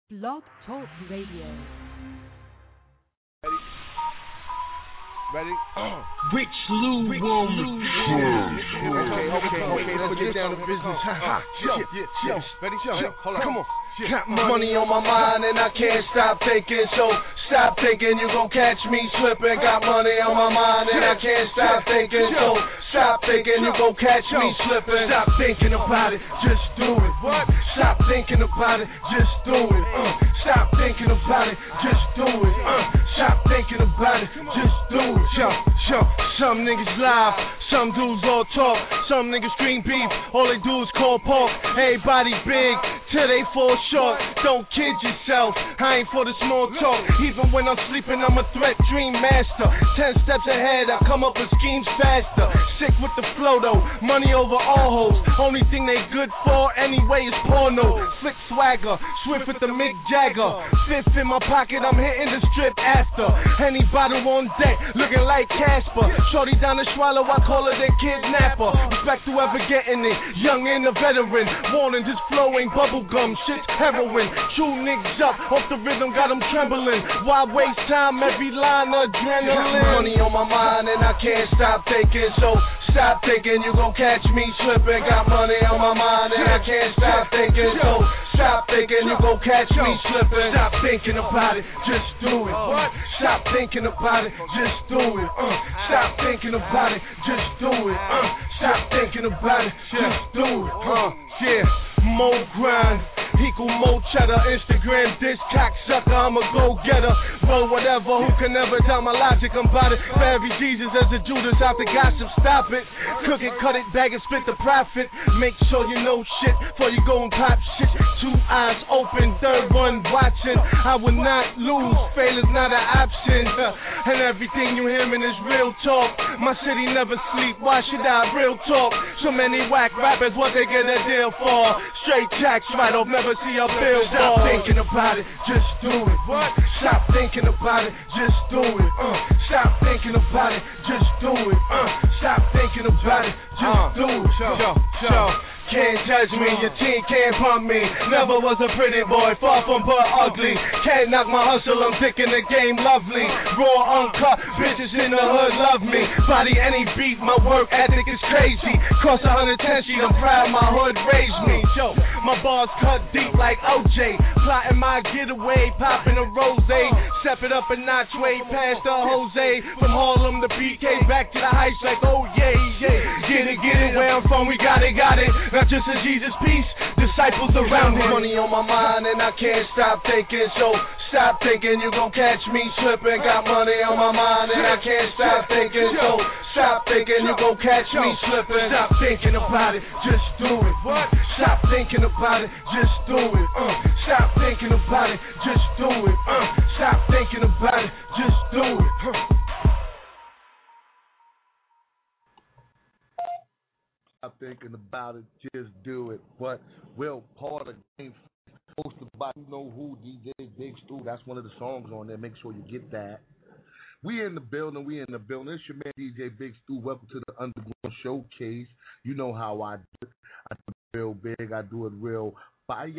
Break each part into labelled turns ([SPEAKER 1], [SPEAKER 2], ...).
[SPEAKER 1] Blog Talk Radio.
[SPEAKER 2] Ready?
[SPEAKER 3] Rich Lou Woman.
[SPEAKER 2] Okay, let's get down to business. Yo, ready? Hold on. Come on.
[SPEAKER 4] Got money on my mind and I can't stop thinking, so stop thinking you gon' catch me slipping. Got money on my mind and I can't stop thinking, so stop thinking you gon' catch me slipping. Stop thinking about it, just do it. What? Stop thinking about it, just do it. Stop thinking about it, just do it. Stop thinking about it, just do it. Some niggas lie, some dudes all talk, some niggas scream beef, all they do is call pork. Everybody big till they fall short. Don't kid yourself, I ain't for the small talk. Even when I'm sleeping, I'm a threat dream master. 10 steps ahead, I come up with schemes faster. Sick with the flow though, money over all hoes. Only thing they good for anyway is porno. Slick swagger, swift with the Mick Jagger. Fifth in my pocket, I'm hitting the strip after. Any bottle on deck, looking like Casper. Shorty down the swallow, I call her the kidnapper. Respect whoever getting it, young and a veteran. Warning, this flow ain't bubblegum, shit's heroin. Chew niggas up, off the rhythm, got them trembling. Why waste time, every line adrenaline. Money on my mind and I can't stop thinking, so stop thinking you gon' catch me slipping. Got money on my mind and I can't stop thinking, so stop thinking you gon' catch me slipping. Stop thinking about it, just do it. What? Stop thinking about it, just do it. Stop thinking about it, just do it. Stop thinking about it, just do it. Yeah, more grind equal more cheddar. Instagram diss cocksucker, I'm a go-getter. Roll whatever, who can never doubt my logic? I'm about it. For every Jesus as a Judas out the gossip, stop it. Cook it, cut it, bag it, split the profit. Make sure you know shit before you go and pop shit. 2 eyes open, third one watching. I will not lose, failure's not an option. And everything you hearing is real talk. My city never sleep, why should I real talk? So many whack rappers, what they get a deal for? Straight jacks right off, never see a bill. Stop thinking about it, just do it. What? Stop thinking about it, just do it. Stop thinking about it, just do it. Stop thinking about it, just do it. Can't judge me, your team can't pump me. Never was a pretty boy, far from but ugly. Can't knock my hustle, I'm picking the game lovely. Raw, uncut, bitches in the hood love me. Body any beat, my work ethic is crazy. Cross 110 sheet, I'm proud my hood raised me. Yo, my bars cut deep like OJ. Plotting my getaway, popping a rose. Step it up a notch way past the Jose. From Harlem to BK, back to the heights like oh yeah. Get it, where I'm from, we got it. Not just a Jesus piece, disciples around him. Money on my mind and I can't stop thinking, so stop thinking you gon' catch me slipping. Got money on my mind and I can't stop thinking, so stop thinking you gon' catch me slipping. Stop thinking about it, just do it. What? Stop thinking about it, just do it. Stop thinking about it, just do it. Stop thinking about it, just do it.
[SPEAKER 5] Stop thinking about it, just do it. But we're part of the game hosted by you know who, DJ Big Stu. That's one of the songs on there. Make sure you get that. We in the building. It's your man DJ Big Stu. Welcome to the Underground Showcase. You know how I do it. I do it real big. I do it real fire.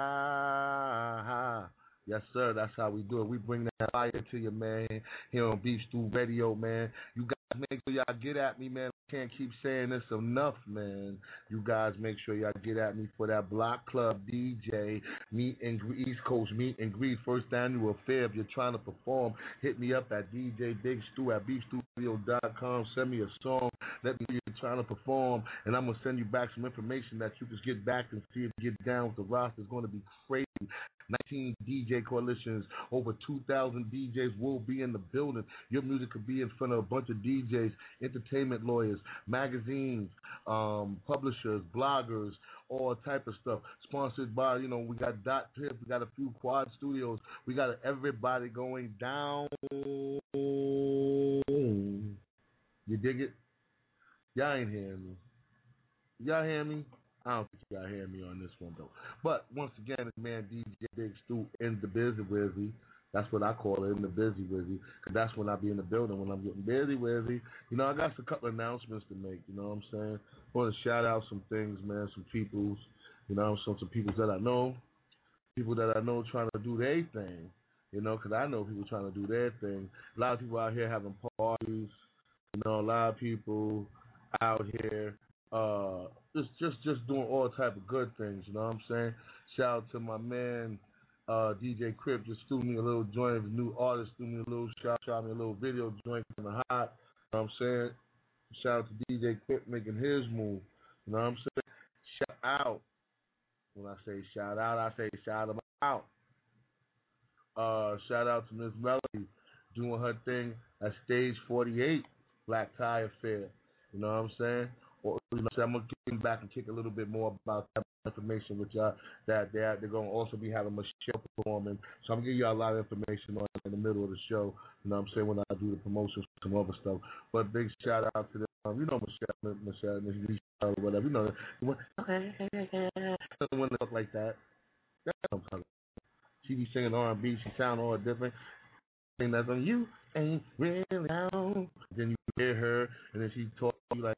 [SPEAKER 5] Yes, sir. That's how we do it. We bring that fire to you, man. Here on Beef Stew Radio, man. You guys make sure y'all get at me, man. I can't keep saying this enough, man. You guys make sure y'all get at me for that Block Club DJ meet and greet, East Coast meet and greet, first annual affair. If you're trying to perform, hit me up at DJ Big Stew at beefstewradio.com. Send me a song. Let me know you're trying to perform, and I'm gonna send you back some information that you can get back and see if you get down with the roster. It's gonna be crazy. 19 DJ coalitions, over 2,000 DJs will be in the building. Your music could be in front of a bunch of DJs, entertainment lawyers, magazines, publishers, bloggers, all type of stuff. Sponsored by, we got Dot Tip, we got a few Quad Studios, we got everybody going down. You dig it? Y'all ain't hearing me. Y'all hear me? I don't think y'all hear me on this one, though. But once again, it's man DJ Big Stu in the busy wizzy. That's what I call it, in the busy wizzy. Because that's when I be in the building, when I'm getting busy wizzy. I got a couple of announcements to make, you know what I'm saying? I want to shout out some things, man, some peoples, some peoples that I know. people that I know trying to do their thing, you know, because I know people trying to do their thing. A lot of people out here having parties, you know, a lot of people out here just doing all type of good things, you know what I'm saying? Shout out to my man DJ Crip, just threw me a little joint, a new artist threw me a little shot me a little video joint from the hot, you know what I'm saying? Shout out to DJ Crip making his move, you know what I'm saying? Shout out. When I say shout out, I say shout them out. Shout out to Miss Melody doing her thing at Stage 48, Black Tie Affair. You know what I'm saying? Or, you know, so I'm going to get back and kick a little bit more about that information with y'all. That they're going to also be having Michelle performing. So I'm going to give y'all a lot of information on in the middle of the show. You know what I'm saying? When I do the promotions, some other stuff. But big shout out to them. You know Michelle, or whatever. You know, when they talk like that. That's what I'm talking about. She be singing R&B. She sound all different. And that's on you ain't really down. Then you hear her, and then she talk to you like,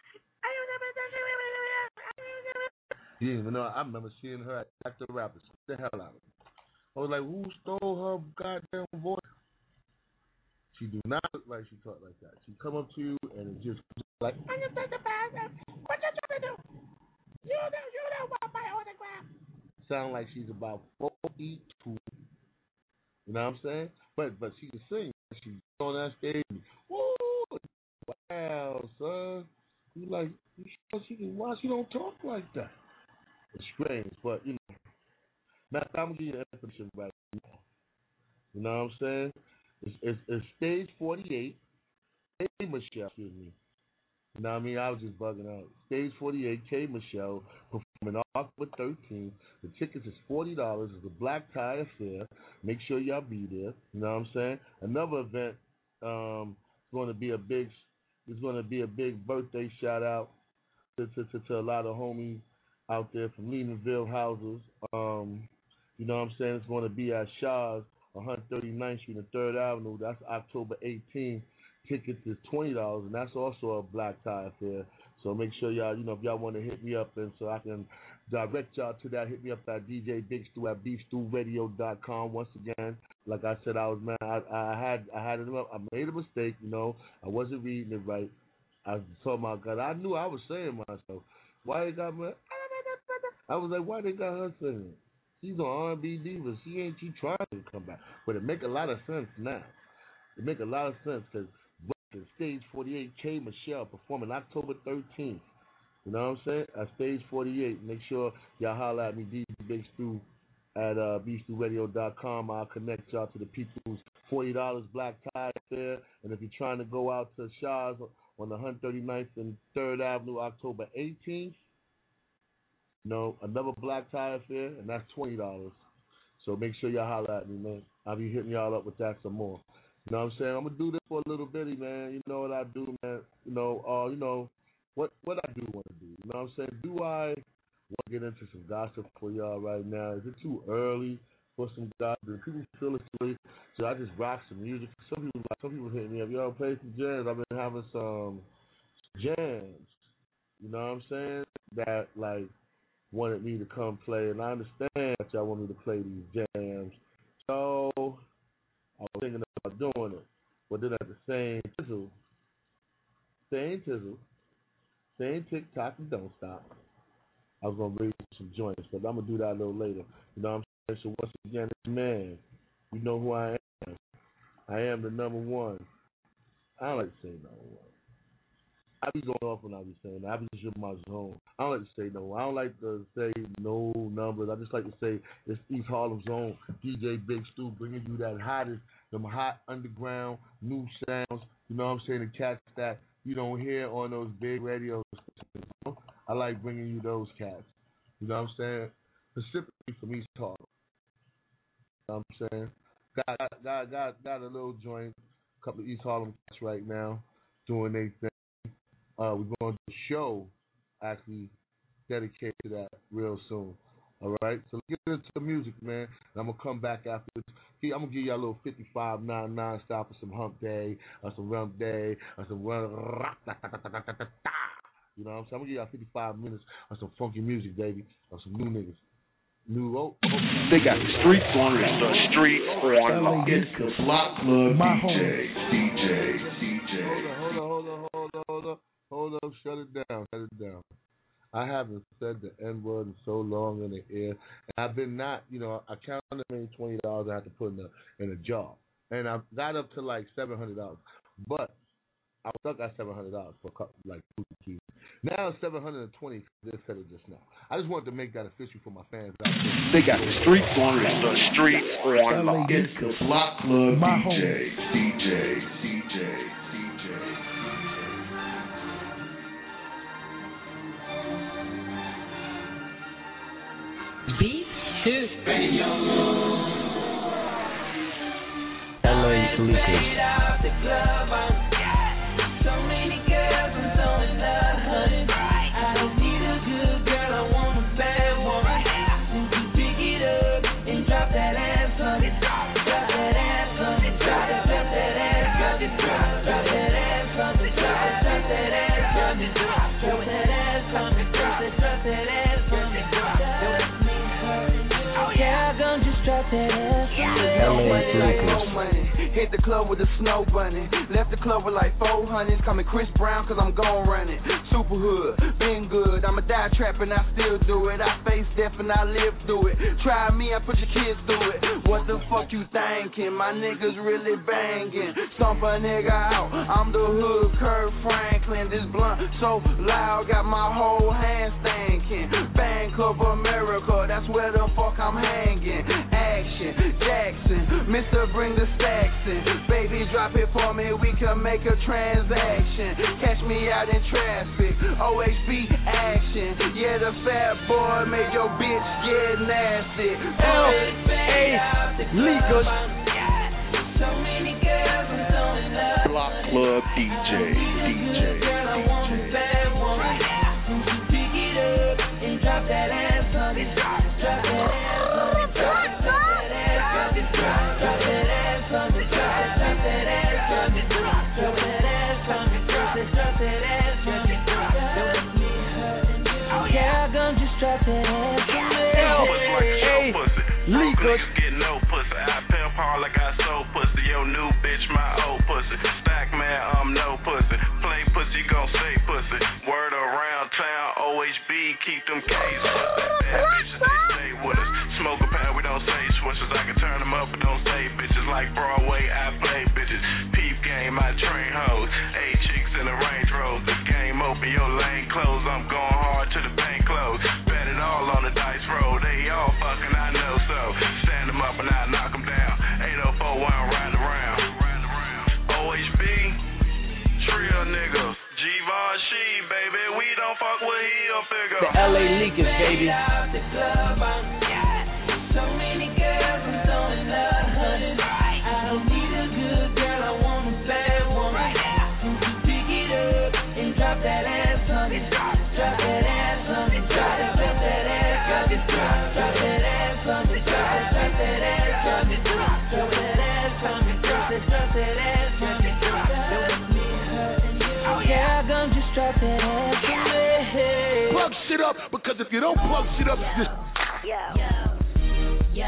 [SPEAKER 5] you didn't even know. I remember seeing her at the Rapper. The hell out of it. I was like, who stole her goddamn voice? She do not look like she talk like that. She come up to you and it just like, what you trying to do? You don't want my autograph. Sound like she's about 42. You know what I'm saying? But she can sing. She's on that stage. Woo! Wow, son. You like, you sure she can? Why she don't talk like that? It's strange, but you know. Now I'm gonna give you the information right now. You know what I'm saying? It's Stage 48. K Michelle, excuse me. You know what I mean? I was just bugging out. Stage 48, K Michelle, performing October 13th. The tickets is $40. It's a Black Tie Affair. Make sure y'all be there. You know what I'm saying? Another event is going to be a big birthday shout out to a lot of homies out there from Leonardville houses. You know what I'm saying? It's going to be at Shaw's, 139th Street and 3rd Avenue. That's October 18th. Tickets is $20, and that's also a Black Tie Affair. So make sure y'all, you know, if y'all want to hit me up, and so I can direct y'all to that, hit me up at DJ Big Stu at beefstewradio.com. Once again, like I said, I made a mistake, you know. I wasn't reading it right. I was talking about God. I knew I was saying myself. Why they got me? I was like, why they got her singing? She's on R&B Divas. She trying to come back. But it make a lot of sense now. It make a lot of sense because Stage 48, K Michelle performing October 13th. You know what I'm saying? At Stage 48. Make sure y'all holler at me, DJ Big Stu at beefstewradio.com. I'll connect y'all to the people's $40 Black Tie Affair. And if you're trying to go out to Shaw's on the 139th and 3rd Avenue, October 18th, you know, another Black Tie Affair, and that's $20. So make sure y'all holler at me, man. I'll be hitting y'all up with that some more. You know what I'm saying? I'm gonna do this for a little bitty, man. You know what I do, man. You know what I do want to do. You know what I'm saying? Do I want to get into some gossip for y'all right now? Is it too early for some gossip? Do people feel it's too late? So I just rock some music. Some people hit me up. Y'all play some jams. I've been having some jams. You know what I'm saying? That like wanted me to come play, and I understand that y'all want me to play these jams. So I was thinking about doing it, but then at the same TikTok and don't stop, I was gonna bring some joints, but I'm gonna do that a little later. You know what I'm saying? So once again, man, you know who I am. I am the number one. I don't like to say number one. I be going off when I be saying that. I be just in my zone. I don't like to say no. I don't like to say no numbers. I just like to say it's East Harlem Zone. DJ Big Stu bringing you that hottest, them hot underground new sounds. You know what I'm saying? The cats that you don't hear on those big radio stations. You know? I like bringing you those cats. You know what I'm saying? Specifically from East Harlem. You know what I'm saying? Got a little joint. A couple of East Harlem cats right now doing their thing. We're going to do a show actually dedicated to that real soon. All right? So let's get into the music, man. And I'm going to come back after this. I'm going to give y'all a little 5599 style for some hump day, or some rump day, or some run. You know what I'm saying? I'm going to give y'all 55 minutes of some funky music, baby, of some new niggas. New Oak.
[SPEAKER 6] They got the streets on lock. The streets on lock. It's the Block Club DJ.
[SPEAKER 5] Hold up, shut it down. I haven't said the N-word in so long in the air. And I've been not, I counted maybe $20 I had to put in a jar. And I got up to like $700. But I was stuck at $700 for a couple, like 2 keys. Now it's $720. They said it just now. I just wanted to make that official for my fans out there.
[SPEAKER 6] They got the streets on lock. The streets on lock. It's the Block Club DJ.
[SPEAKER 3] Beat Hit Radio.
[SPEAKER 7] LA Lucas.
[SPEAKER 8] So many girls, I'm so in love. I don't need a good girl, I want a bad one. Since you pick it up and drop that ass on it, drop that ass on it, drop that ass on it, drop that ass on it, drop that ass on it, drop that ass on it, drop that ass on it, yeah, I'm gonna just drop that ass on it.
[SPEAKER 7] LA Lucas.
[SPEAKER 9] Hit the club with a snow bunny. Left the club with like 400s. Call me Chris Brown cause I'm gon' run it. Super hood, been good. I'm a die trap and I still do it. I face death and I live through it. Try me, I put your kids through it. What the fuck you thinking? My niggas really banging. Stomp a nigga out. I'm the hood, Kurt Franklin. This blunt so loud, got my whole hand thinking. Bank of America, that's where the fuck I'm hanging. Action, Jackson, Mr. Bring the stacks. Baby, drop it for me, we can make a transaction. Catch me out in traffic, OHB action. Yeah, the fat boy made your bitch get nasty. LA Lucas.
[SPEAKER 8] So many girls, I'm so in love.
[SPEAKER 6] Block Club DJ.
[SPEAKER 8] Girl, I want a bad one. Since you pick it up and drop that ass on it, drop that ass on it, drop that ass on it, drop that ass on it.
[SPEAKER 6] Niggas get no pussy. I pimp hard like I sold pussy. Yo, new bitch, my old pussy. Stack man, I'm no pussy. Play pussy, gon' say pussy. Word around town, OHB, keep them K's pussy. Bad bitches, they stay with us. Smoke a pound, we don't say swishers. I can turn them up, but don't say bitches. Like Broadway, I play bitches. Peep game, I train hoes. 8 chicks in a Range Rover. This game open, your lane closed. I'm going hard to the bank close. Bet it all on the dice roll. They all fucking, I know so. Stand them up and I knock them down. 804 while I'm riding around. OHB, trio niggas. G-Von She, baby. We don't fuck with heel figure.
[SPEAKER 7] The LA Lakers, baby.
[SPEAKER 8] So many girls, I'm so in love. I don't need a good girl, I want a bad one. Since you pick it up and drop that ass on it, drop that ass on it, drop that ass on it, drop that ass on it, drop that ass on it, drop that ass on it, drop that ass on it, yeah, I'm gonna just drop that ass on it.
[SPEAKER 2] Plug shit up, because if you don't plug shit up, just
[SPEAKER 8] Yo,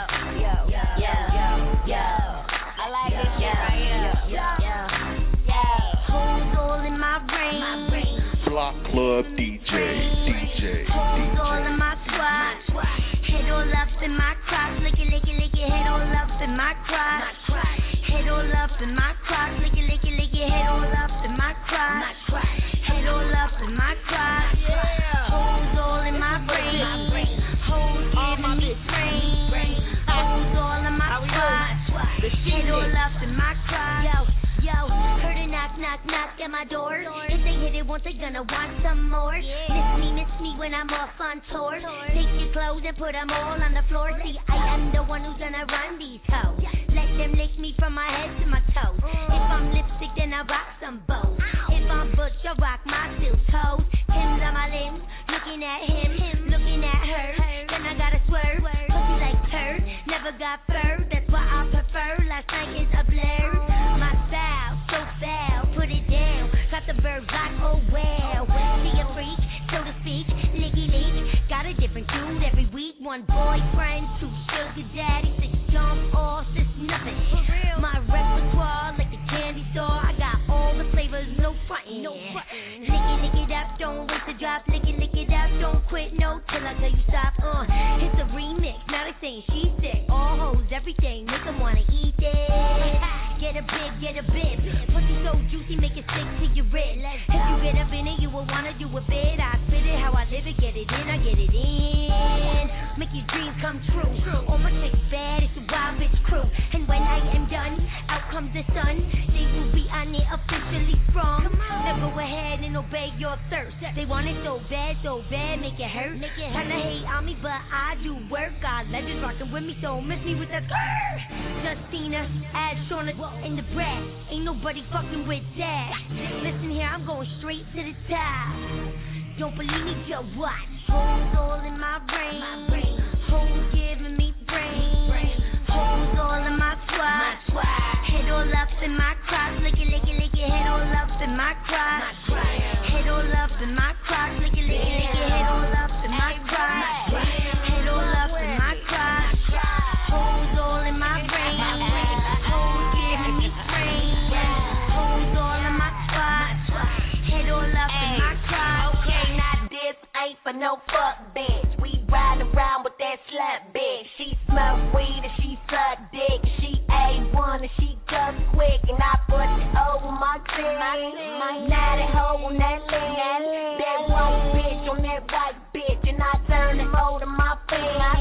[SPEAKER 8] I like this shit right here. Who's all in my brain?
[SPEAKER 6] Block Club DJ.
[SPEAKER 8] Who's all in my squad? Head all up in my crotch, lick it, head all up in my crotch. Head all up in my crotch, lick it, head all up in my crotch. Head all up in my crotch. Who's all in my brain? Who's giving me brain? Who's all in my crotch? Head all up in my crotch. Yo, heard a knock at my door. If they hit it once, they gonna want some more. Miss me when I'm off on tour. Take your clothes and put them all on the floor. See, I am the one who's gonna run these hoes. Let them lick me from my head to my toes. If I'm lipstick, then I rock some bows. If I'm butch, I rock my steel toes. Tim's on my limbs, looking at him, looking at her. Then I gotta swerve, pussy like turd. Never got fur, that's why I prefer. Last night is a blur. My style, so foul, put it down. Got the bird black, oh well. See a freak, so to speak, licky leak. Got a different tune every week, one one boyfriend, 2 sugar daddies, 6 jump offs, it's nothing. My repertoire like a candy store. I got all the flavors, no frontin'. Lick it up, don't wait to drop. Lick it up, don't quit, no, till I tell you stop. It's a remix, now they saying she's sick. All hoes, everything, make them wanna eat it. Get a bit. Pussy so juicy, make it stick to your wrist. If you get up in it, you will wanna do a bit. I spit it how I live it, get it in, I get it in. Make your dreams come true. All my chicks bad, it's a wild bitch crew. And when I am done, out comes the sun. They will be on it officially strong. Now go ahead and obey your thirst. They want it so bad, make it hurt. Tryna hate on me, but I do work. Got legends rockin' with me, so miss me with the grrr. Justina, add Shauna in the brat. Ain't nobody fucking with that. Listen here, I'm going straight to the top. Don't believe me, just watch. Hoes all in my brain. Hoes giving me brain. Hoes all in my squad. Head all up in my crotch. Lick it. Head all up in my crotch. Head all up in my crotch. Lick it. Head all up in my crotch. Head all up in my crotch. Hoes all in my brain. Hoes giving me brain. Hoes all in my squad. Head all up in my crotch.
[SPEAKER 10] Okay, now this ain't for no fuck bitch. We ride around with that slut bitch. She smoke weed and she suck dick. She A1 and she just quick. And I put it over my thing. Now that hoe on that land. That white bitch on that white bitch. And I turn them over my thing. I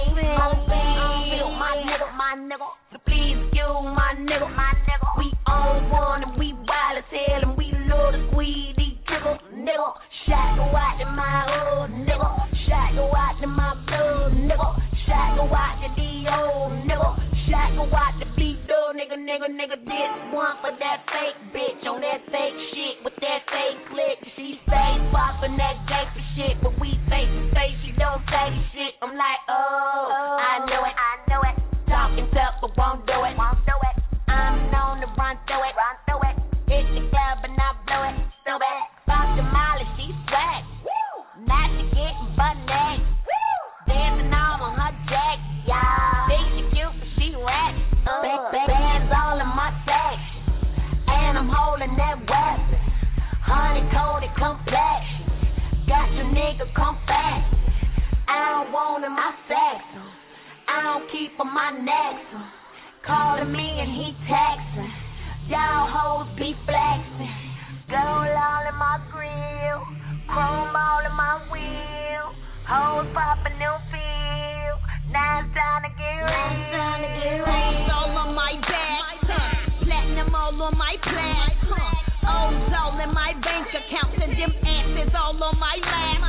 [SPEAKER 10] feel my nigga. So please you my nigga. We on one and we wild as hell. And we love to squeeze these triggers, nigga. Shot go out to my old nigga. Shot go out to my blood, nigga. Shot go out to the old nigga. Shot go out to bleed though, nigga. This one for that fake bitch on that fake shit with that fake click. She stay poppin' that gangsta shit, but we face to face. She don't say shit. I'm like, oh, I know it. Talking tough, but won't do it. I'm known to run through it. Hit the club and I blow it so bad. Pop the Molly, she swag. Now she getting butt naked. Dancing all on her jack, yeah. Think she cute, but she whack. Bands all in my sack, and I'm holding that weapon. Honey-coated complexion. Got your nigga come fast. I don't want him my sex. I don't keep on my neck. Calling me and he texting. Y'all hoes be flexing. Gold all in my grill. Chrome all in my wheel. Hoes popping new feel. Now it's time to get real.
[SPEAKER 11] Rings all on my back. Platinum all on my plaque. O's all in my bank account. And them asses all on my lap.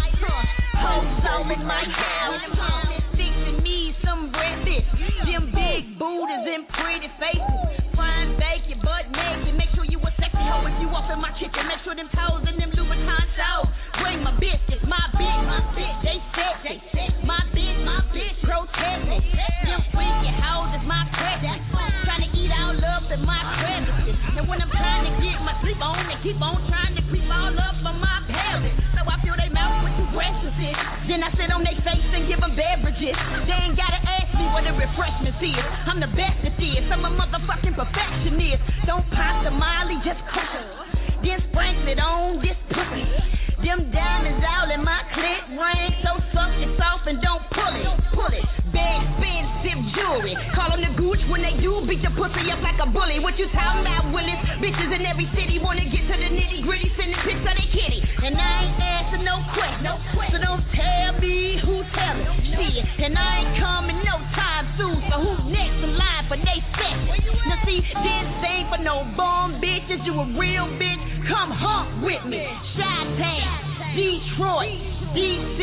[SPEAKER 11] Hoes all in my house. Fixing me some bread bitch. Them big booties and pretty faces. Fine bake your butt naked. Make sure you a sexy hoe if you off in my kitchen. Make sure them toes and them Louboutin shows. Bring my biscuits, my bitch, they sexy. My bitch, protesting. Them freaky hoes is my presence. Trying to eat all up in my crevices. And when I'm trying to get my sleep on, they keep on trying to creep all up on my pelvis. So I fill they mouth with 2 breakfasts. Then I sit on their face and give them beverages. They ain't gotta ask me what the refreshments is. I'm the best at this. I'm a motherfucking perfectionist. Don't pop the Molly, just cook her. Then sprinkle it on this pussy. Them diamonds all in my clit ring. So suck it soft and don't pull it. Big expensive jewelry. Call them the gooch when they do beat your pussy up like a bully. What you talking about, Willis? Bitches in every city wanna get to the nitty gritty. Send the pics of they kitty. And I ain't asking no questions. So don't tell me who's telling. Shit. And I ain't coming no time soon. So who's next in line for they sex? Now see, this ain't for no bum bitches. You a real bitch? Come hump with me. Chi-Town, Detroit, DC,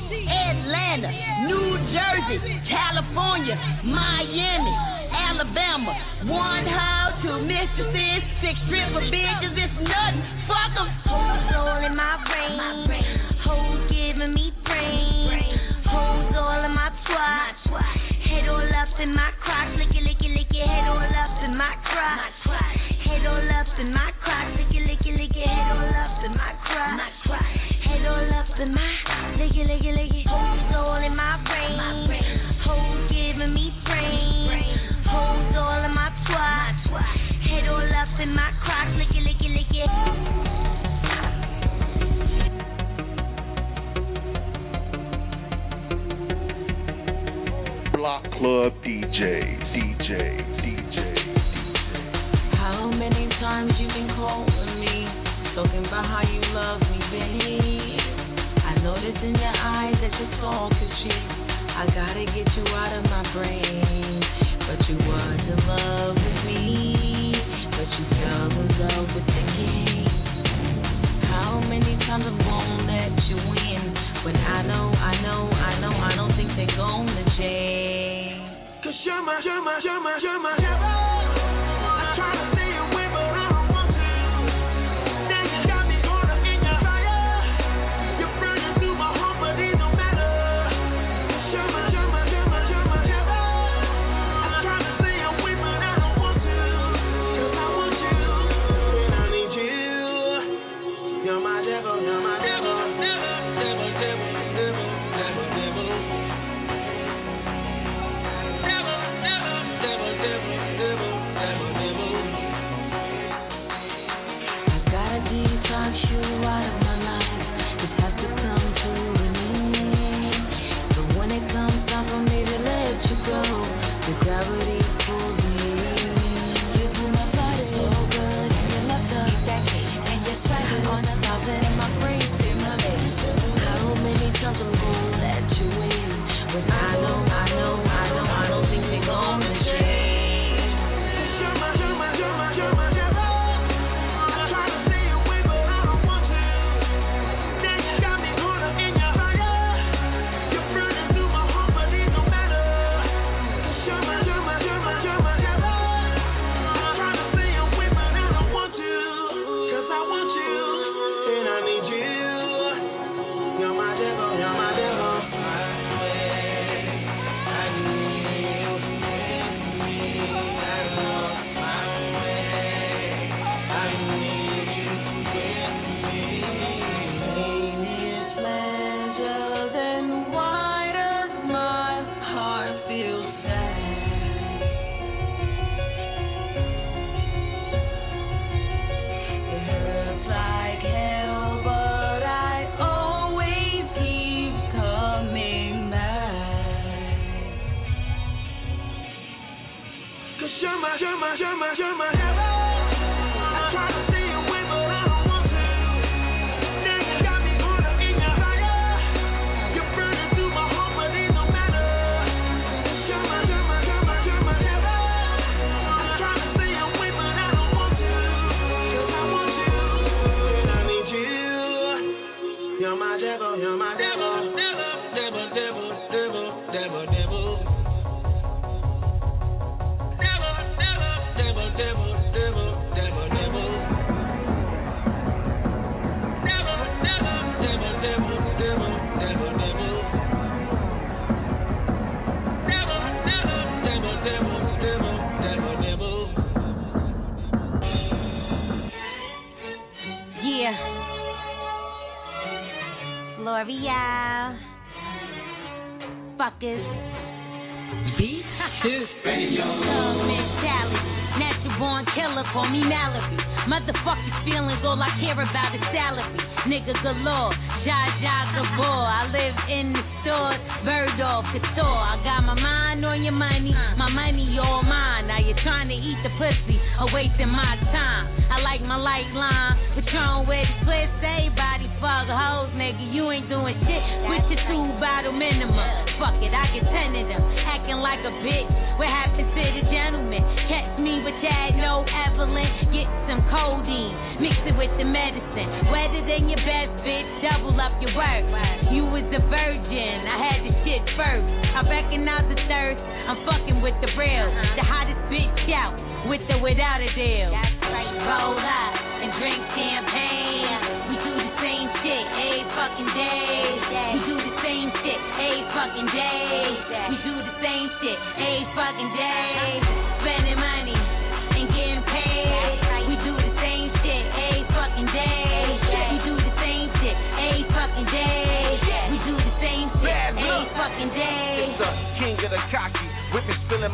[SPEAKER 11] Atlanta, New Jersey, California, Miami, Alabama. 1 hoe, 2 mistresses, 6 stripper bitches. It's nothing. Fuck 'em.
[SPEAKER 8] Hoes all in my brain. Hoes giving me brain. Hoes all in my twat. Head all up in my crotch. Lick it. Head all up in my crotch. Head all up in my crotch. Lick it. Head all up in my crotch. Head all up in my lick it. Hoes all in my brain.
[SPEAKER 12] How many times you been calling me, talking about how you love me, babe? I noticed in your eyes that you're talking shit. I gotta get you out of my brain. But you was in love with me, but you fell in love with the king. How many times I'm gonna let you in, when I know I don't think they're gonna change. 'Cause you're my devil. I'm trying to stay away, but I don't want to. Then you got me caught up in your fire. You're burning through my heart, but it don't matter. 'Cause you're my devil. I'm trying to stay away, but I don't want to. 'Cause I want you, and I need you. You're my devil, you're my devil.
[SPEAKER 8] L'Oreal. Fuckers.
[SPEAKER 3] Beat Hit Radio.
[SPEAKER 8] Mentality. Natural born killer, call me Mallory. Motherfuckers feelings, all I care about is salary. Nigga galore, Jaja Gabor. I live in the stores, bird off the store. I got my mind on your money, my money all mine. Now you're trying to eat the pussy, or wasting my time. I like my light line, Patron with the twist. Everybody fuck hoes, nigga, you ain't doing shit. With your 2-bottle minimum. Fuck it, I get 10 of them. Acting like a bitch, what happens to the gentleman? Catch me with that, no Evelyn. Get some codeine, mix it with the medicine. Wetter than your best, bitch, double up your work. You was a virgin, I had the shit first. I recognize the thirst, I'm fucking with the real. The hottest bitch out, with or without a deal. Roll up and drink champagne. We do the same shit every fucking day. We do the same shit every fucking day. We do the same shit every fucking day. Spending money and getting paid. We do the same shit every fucking day. We do the same shit every fucking day. We do the same shit every fucking day.
[SPEAKER 13] It's the king of the cocky, whipping, spilling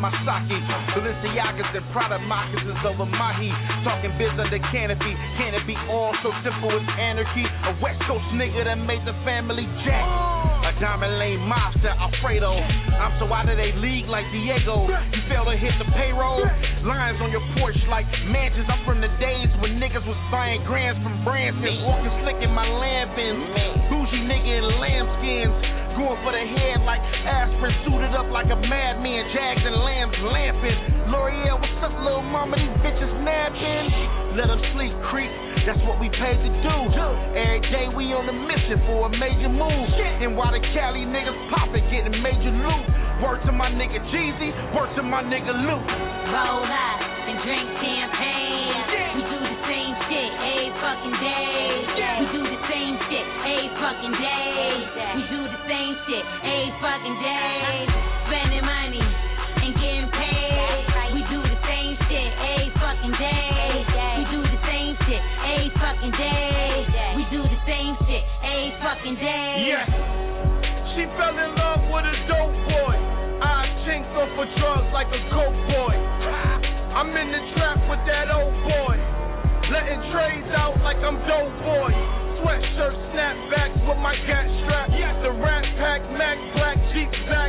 [SPEAKER 13] my sake. Balenciagas and Prada moccasins over Mahi. Talking biz under canopy. Can it be all so simple as anarchy? A West Coast nigga that made the family jack. A diamond lane mobster, Alfredo. I'm so out of they league like Diego. You fail to hit the payroll. Lines on your porch like mansions. I'm from the days when niggas was buying grams from Branson. Walking slick in my lambins. Bougie nigga in lambskins. Going for the head like aspirin, suited up like a madman, Jags and lambs lamping. L'Oreal, what's up, little mama? These bitches napping. Let them sleep, creep. That's what we paid to do. Every day we on a mission for a major move. And while the Cali niggas poppin', getting major loot. Word to my nigga Jeezy, word to my nigga Luke.
[SPEAKER 8] Roll up and drink champagne. We do the same shit every fucking day. We do the same shit every fucking day. We do the same shit every fucking day. Spending money and getting paid. We do the same shit every fucking day. We do the same shit every fucking day. We do the same shit every fucking day.
[SPEAKER 4] Yeah. She fell in love with a dope boy. I chinked off for drugs like a coke boy. I'm in the trap with that old boy. Letting trays out like I'm dope boy. Sweatshirt, snapbacks with my cat strap. The Rat Pack, Mac, Black Jeep, back.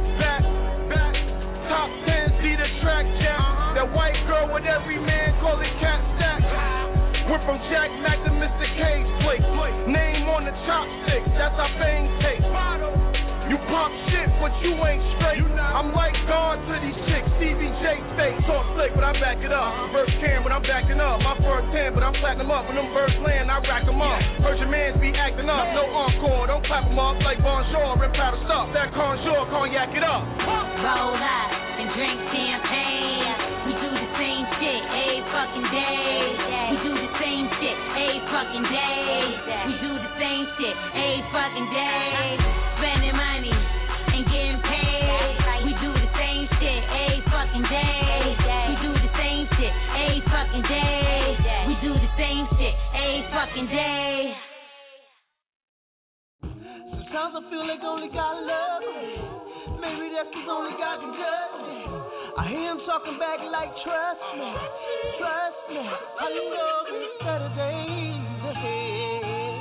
[SPEAKER 4] Top 10, see the track jam. That white girl with every man call it cat stack. We're from Jack Mack to Mr. K's place. Name on the chopsticks, that's our fame tape. You pop shit, but you ain't straight. I'm like God to these chicks, CBJ face. Talk slick, but I back it up. Verse can, but I'm backing up. My first 10, but I'm platinum up. When them birds land, I rack them up. Heard your mans be acting up, no encore. Don't clap them up like Bonjour and powder stuff. That conjure, cognac it up.
[SPEAKER 8] Roll up and drink champagne. We do the same shit every fucking day. We do the same shit every fucking day. We do the same shit every fucking day. Spending money and getting paid. We do the same shit every fucking day. We do the same shit every fucking day. We do the same shit every fucking day.
[SPEAKER 9] Sometimes I feel like only God loves me. Maybe that's cause only God can judge me. I hear him talking back like trust me. I know it's better days ahead.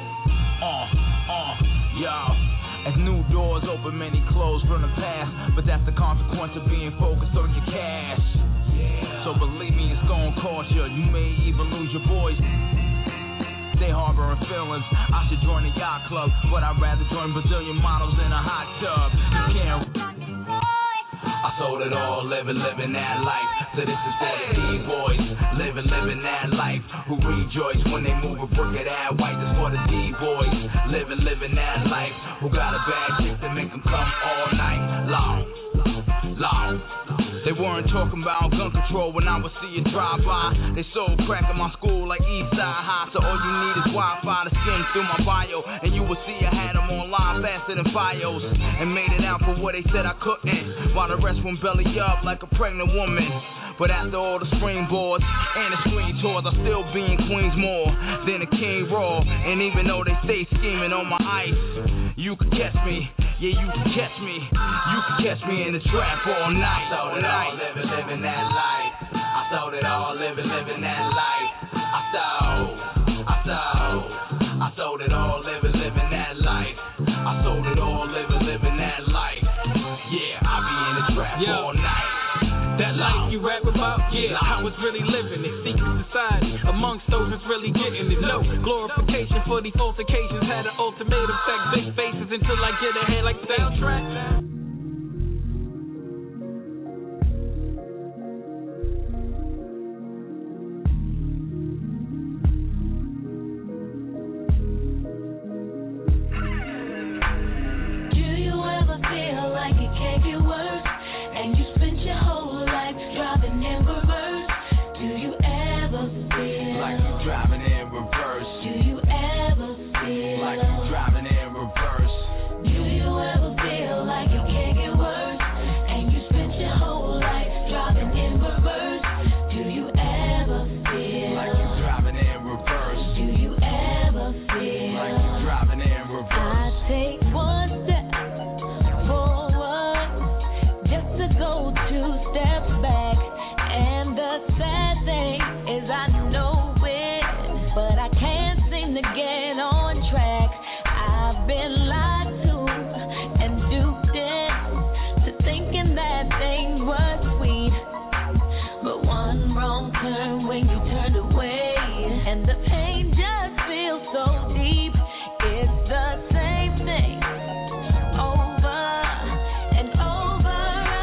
[SPEAKER 14] Yo. As new doors open, many close from the past. But that's the consequence of being focused on your cash. So believe me, it's gonna cost you. You may even lose your voice. They harboring feelings. I should join the yacht club, but I'd rather join Brazilian models in a hot tub. You can't. I sold it all, living that life. So this is for the D-boys, living that life. Who rejoice when they move a brick of that white. This for the D-boys, living that life. Who got a bad chick that make them come all night long. They weren't talking about gun control when I would see you drive by. They sold crack in my school like Eastside High. So all you need is Wi-Fi to skim through my bio. And you will see I had them online faster than Fios. And made it out for what they said I couldn't. While the rest went belly up like a pregnant woman. But after all the springboards and the screen tours, I still be in Queens more than a King Raw. And even though they stay scheming on my ice, you can catch me. Yeah, you can catch me. You can catch me in the trap all night. I sold it all, living that life. I sold it all, living that life. I sold it all, living that life. I sold it all, living that life. Yeah, I be in the trap all night.
[SPEAKER 15] That life you rap about, yeah, I was really living it. Secret society amongst those that's really getting it. No glorification for these altercations. Had an ultimatum, stack big faces until I get ahead like soundtrack.
[SPEAKER 8] Do you ever feel like it can't get worse? And you spent your whole life driving in reverse. Do you ever feel
[SPEAKER 14] like you're driving in reverse?
[SPEAKER 8] Do you ever feel
[SPEAKER 14] like you're driving in reverse?
[SPEAKER 8] Do you ever feel like you
[SPEAKER 12] sad thing is I know it, but I can't seem to get on track. I've been lied to and duped into thinking that things were sweet, but one wrong turn when you turned away, and the pain just feels so deep. It's the same thing over and over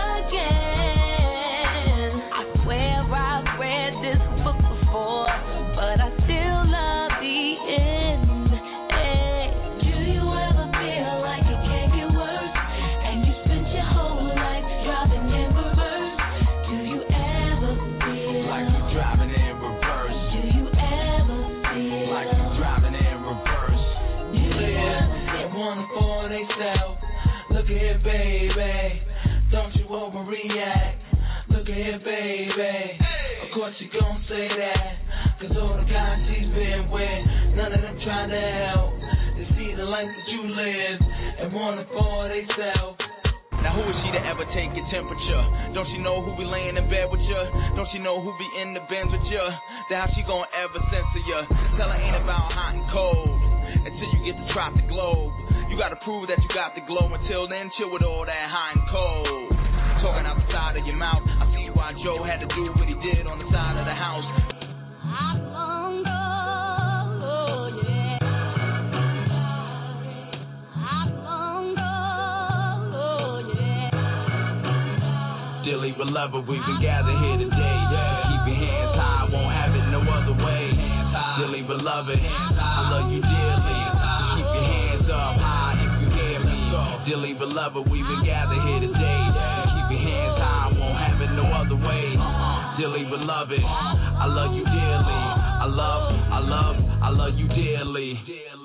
[SPEAKER 12] again. I swear I've read this book before, but I still love the end. Do you ever feel like it can't get worse, and you spent your whole life driving in reverse? Do you ever feel
[SPEAKER 16] like you're driving in reverse?
[SPEAKER 12] Do you ever feel
[SPEAKER 16] like you're driving in reverse?
[SPEAKER 17] They wanna for theyself. Look at here, baby. Don't you overreact. Look at here, baby. Of course you gon' say that, cause all the guys she's been with, none of them trying to help. They see the life that you live and wanna for theyself.
[SPEAKER 14] Now who is she to ever take your temperature? Don't she know who be laying in bed with you? Don't she know who be in the Benz with you? Then how she gon' ever censor you? Tell her ain't about hot and cold until you get to try the globe. You gotta prove that you got the glow. Until then, chill with all that hot and cold. Talking out the side of your mouth. I see why Joe had to do what he did on the side of the house. Dearly beloved, we've been gathered here today. Keep your hands high, won't have it no other way. Dearly beloved, I love you dearly. Keep your hands up high if you hear me. Dearly beloved, we've been gathered here today. Keep your hands high, won't have it no other way. Dearly beloved, I love you dearly. I love you dearly.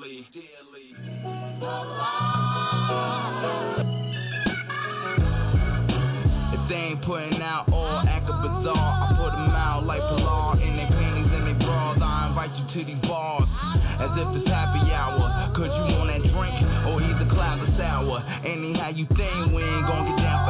[SPEAKER 14] They ain't putting out all act of bizarre. I put them out like Pilar in their panties and their bras. I invite you to these bars as if it's happy hour. Cause you want that drink or either cloud or sour. Anyhow you think we ain't gonna get down for.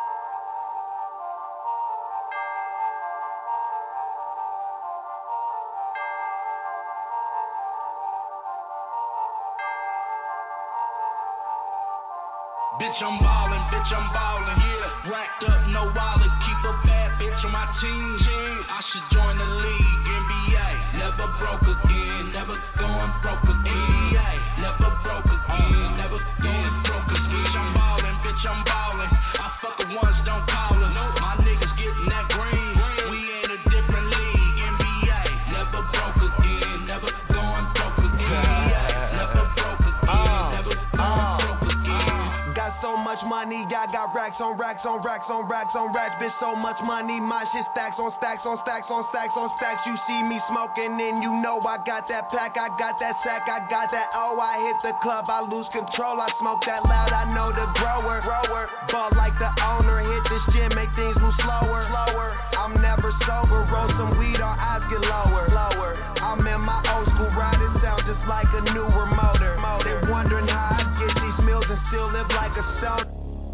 [SPEAKER 15] Bitch, I'm ballin', yeah. Racked up, no wallet, keep a bad bitch on my team. I should join the league, NBA. Never broke again, never going broke again. NBA. Never broke again, never going broke again. Bitch, I'm ballin'. I fuck her once, don't call her. My niggas getting that green. We in a different league, NBA. Never broke again, never going broke again. NBA. Never broke again, never going broke again.
[SPEAKER 9] Got so much money, I got racks on racks on racks on racks on racks. Bitch, so much money, my shit stacks on stacks on stacks on stacks on stacks. You see me smoking and you know I got that pack, I got that sack, I got that O. I hit the club, I lose control, I smoke that loud, I know the grower. Ball like the owner, hit this gym, make things move slower. I'm never sober, roll some weed, our eyes get lower. I'm in my old school ride, it sounds just like a newer motor. They wondering how I get these meals and still live like a soda.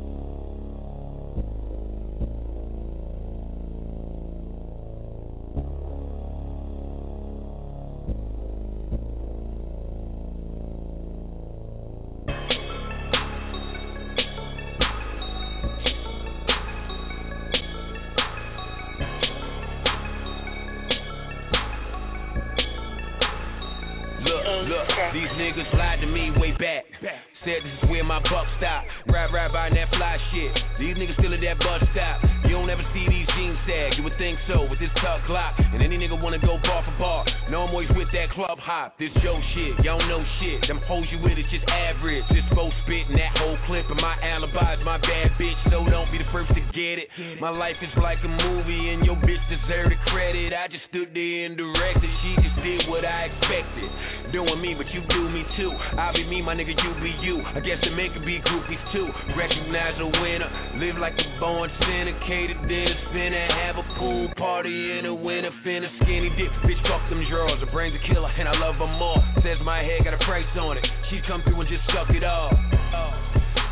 [SPEAKER 16] Look, these niggas lied to me way back. Said this is where my buck stop. Ride by that fly shit. These niggas still at that bus stop. You don't ever see these jeans sag. You would think so with this tuck Glock. And any nigga wanna go bar for bar. No, I'm always with that club hop. This Joe shit, y'all know shit. Them hoes you with is just average. This bow spitting that whole clip. And my alibi is my bad bitch. So don't be the first to get it. My life is like a movie and your bitch deserve the credit. I just stood there and directed. She just did what I expected. Doing me, but you do me too. I'll be me, my nigga, you be you. I guess the men could be groupies too. Recognize a winner. Live like a born syndicated dinner. Finna have a pool party in the winter. Finna skinny dip. Bitch, fuck them drawers. Her brain's a killer and I love her more. Says my head got a price on it. She come through and just suck it off.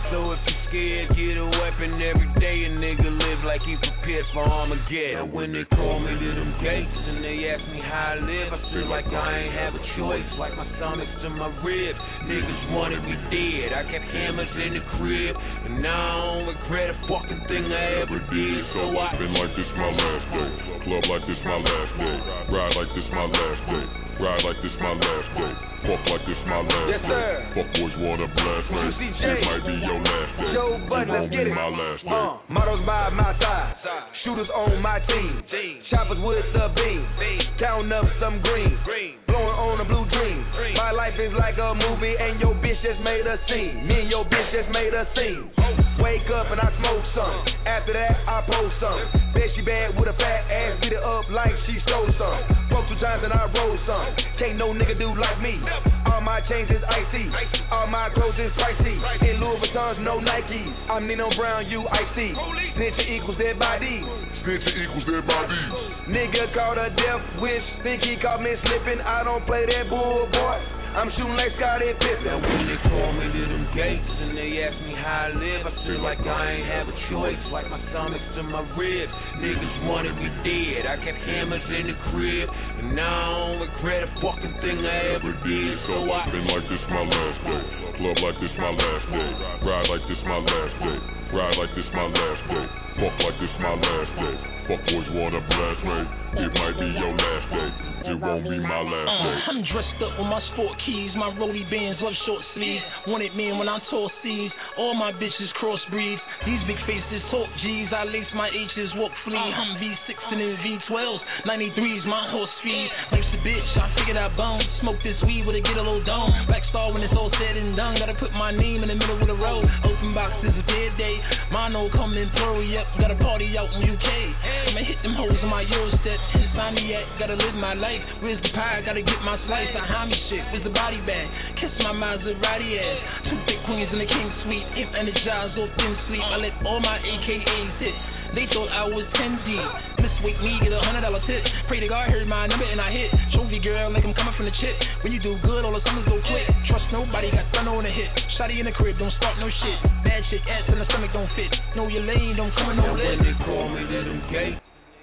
[SPEAKER 16] So if you're scared, get a weapon every day. A nigga live like he prepared for Armageddon. When they call me to them gates and they ask me how I live, I feel like I ain't have a choice. Like my stomach to my ribs. Niggas wanted me dead. I kept hammers in the crib, and now I don't regret a fucking thing I ever did. So I
[SPEAKER 18] been like this my last day. Club like this my last day. Ride like this my last day. Ride like this my last day. Fuck like this my last day. Fuck boys wanna blast me. It might be your last day.
[SPEAKER 9] Joe Budden, let's get it.
[SPEAKER 18] My last day.
[SPEAKER 9] Models by my side. Shooters on my team. Choppers with the beam. Counting up some green. Blowing on a blue dream. My life is like a movie and your bitch just made a scene. Me and your bitch just made a scene. Wake up and I smoke some. After that I post some. Bet she bad with a fat ass. Beat her up like she stole some. Broke 2 times and I rolled some. Can't no nigga do like me. All my chains is icy. All my clothes is pricey. In Louis Vuittons, no Nikes. I'm Nino Brown, you icy. Snitcher equals dead bodies.
[SPEAKER 18] Snitcher equals dead bodies.
[SPEAKER 9] Nigga called a death wish. Think he caught me slipping. I don't play that bull, boy. I'm shooting like Scottie Pippen.
[SPEAKER 16] Now when they call me to them gates and they ask me how I live, I feel like I ain't have a choice. Like my stomach to my ribs. Niggas wanted me dead. I kept hammers in the crib, and now I don't regret a fucking thing I ever did. So I
[SPEAKER 18] been like this my last day. Club like this my last day. Ride like this my last day. Ride like this my last day. Fuck like this my last day. Fuck boys wanna blast me. It might be your last day. It won't be my last day.
[SPEAKER 15] I'm dressed up with my sport keys, my rollie bands, love short sleeves. Wanted men when I'm tall C's. All my bitches crossbreeds. These big faces talk G's. I lace my H's, walk free. I'm V6 and then V12s. 93's my horse speed. Life's a bitch, I figured I bone. Smoke this weed with a get a little dome. Black star when it's all said and done. Gotta put my name in the middle of the road. Open boxes a fair day. Mono come in plural, yep. Got a party out in UK. I'ma hit them hoes in my Eurostep. Insomniac, gotta live my life. Where's the pie? Gotta get my slice. I hide me shit. Where's the body bag? Kiss my Maserati ass. 2 thick queens in the king suite. If energized or thin sleep, I let all my AKAs hit. They thought I was 10D. Miss Wake me, get $100 tip. Pray to God, heard my number and I hit. Trophy girl, like I'm coming from the chip. When you do good, all the summers go quick. Trust nobody, got thunder on the hit. Shotty in the crib, don't start no shit. Bad chick, ass in the stomach don't fit. Know your lane, don't come in no list.
[SPEAKER 16] When they call me to them gates.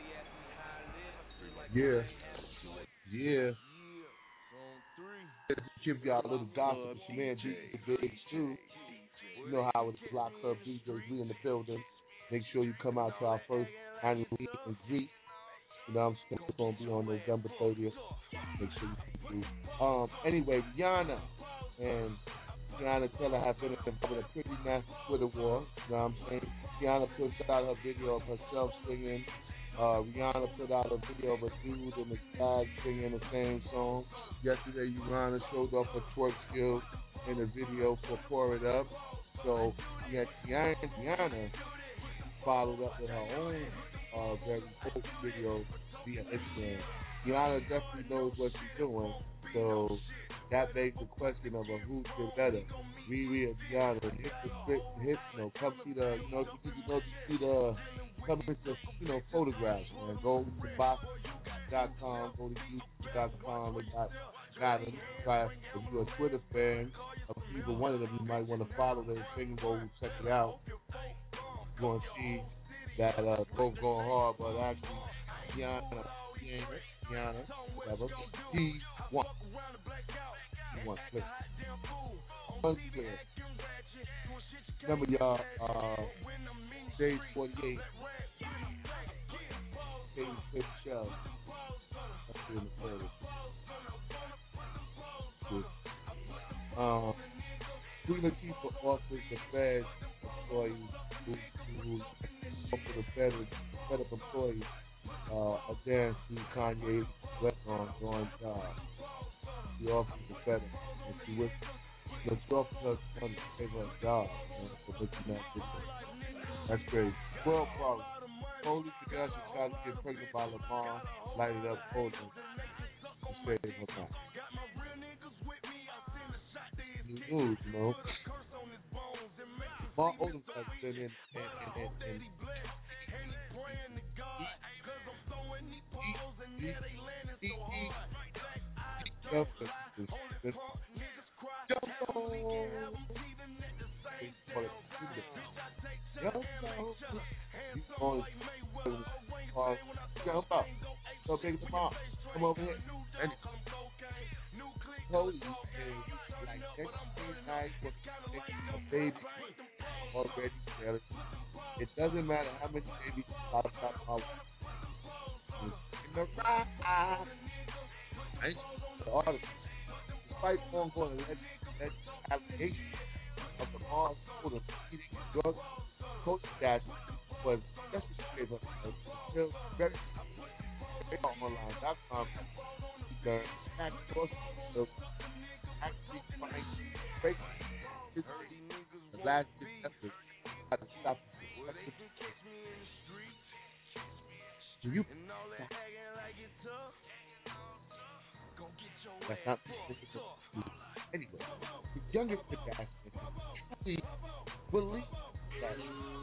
[SPEAKER 5] Yeah. Give y'all a little gossip. Man, DJ Biggs too. You know how it's Block Club DJs. We in the building. Make sure you come out to our first annual meet and greet. You know what I'm saying? It's going to be on November 30th. Make sure you do. Anyway, Rihanna and Rihanna Taylor have been having a pretty nasty Twitter war. You know what I'm saying? Rihanna put out her video of herself singing. Rihanna put out a video of a dude in the tag singing the same song. Yesterday, Rihanna showed off her twerk skills in the video for Pour It Up. So, Rihanna followed up with her own very cool video via Instagram. Rihanna definitely knows what she's doing. So, that begs the question of who did better, Riri or Rihanna. Hit the script, come see the, see the, come with the, photographs, man. Go to box.com, go to youtube.com, and got them. If you're a Twitter fan of either one of them, you might want to follow their thing, go check it out. You're going to see that both going hard, but actually, Rihanna, whatever, he won. He won clear. Unclear. Remember, y'all, Stage 48, Stage 50 show. That's in the service. Queen Latifah offers the Fed employees who offer the Fed employees a dance to Kanye West on job. She offers the Fed, and she wishes the offers her to save her job for making that video. That's crazy. World problem. Police together tried to get pregnant by Lamar, lighted up Odom to save her life. New news, Lamar Odom has been in take them out. Come over here. And Cody is like 16 nights with a baby already jealous. It doesn't matter how many babies you talk about. In the ride. Right? The artist, despite ongoing allegations of the Mars for eating drugs, Coach Dash was just still very online.com. The fact source of actually find fake the last effort how to stop it. Do you? That's not anyway. The youngest Kardashian truly believes that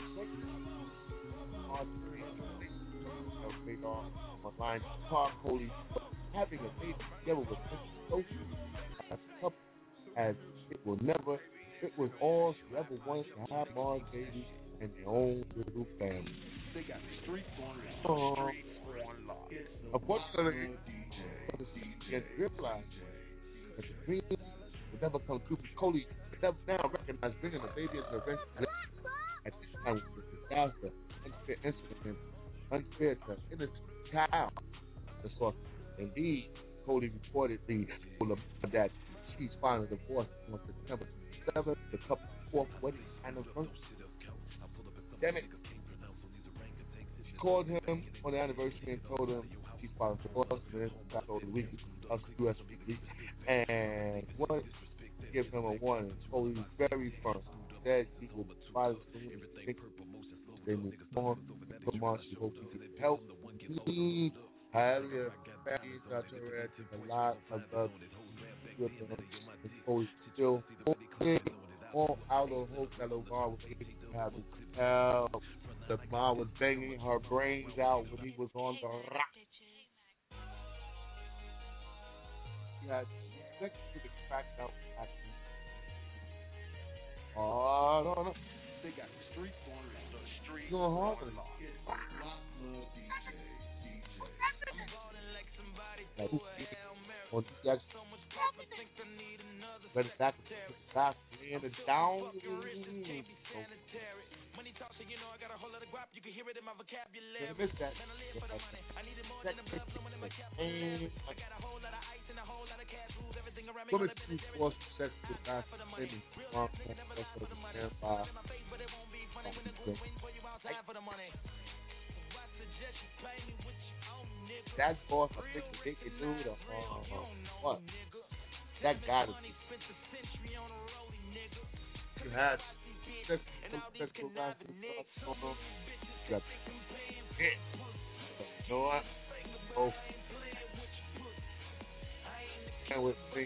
[SPEAKER 5] radar online talk holy having a baby together with social as a couple as it was all she ever wanted to have Mars baby and their own little family. They got streets on lock. Unfortunately, and realize that the dream would never come true for Cody. Never now recognize bringing a baby into a restaurant at this time was a disaster, unfair incident, unfair to innocent child. The source. Indeed, Cody reportedly told that she's filing a divorce on September 7th, the couple's fourth wedding anniversary. Damn it. She called him on the anniversary and told him she's filing a divorce, and then back over the weekly of the U.S. Weekly, and wanted to give him a warning. Cody was very firm. He said he will file as soon as they move on. For months, he hopes he can help. Highly a lot of love with him. Cody still all out of hope that Lamar was able to have his help. The mom was banging her brains out when he was on the rock. He had sex with the cracked out acting. Oh, no. They got the streets on the street. Going hard. Like, on the but it's not the and down. When he talks, you know I got a whole lot of guap. You can hear it in my vocabulary. I miss that. I needed more than the blood flowing in my capillary. I got a whole lot of ice and a whole lot of cash rules. Everything around me. Women choose force sex with guys for the money. Real niggas never let you for the money. But it won't be funny when the group waiting for you outside for the money. I suggest you play me with your own nigga. That boss, I think they can do the what? That guy is. You had sexual guys. You know what? Oh, and with me,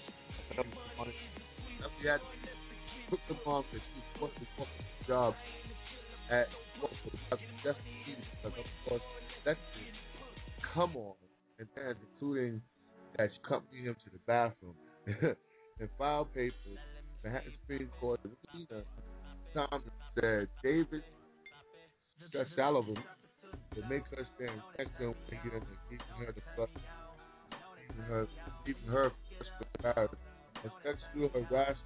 [SPEAKER 5] you had put the mom that she's supposed to fuck the job at that's because of course that's come on, and then including that she accompanied him to the bathroom and filed papers. The Manhattan Supreme Court Thomas said David Sullivan to make her stand second when he doesn't keeping her the fuck, keeping her first with her. And sexual harassment.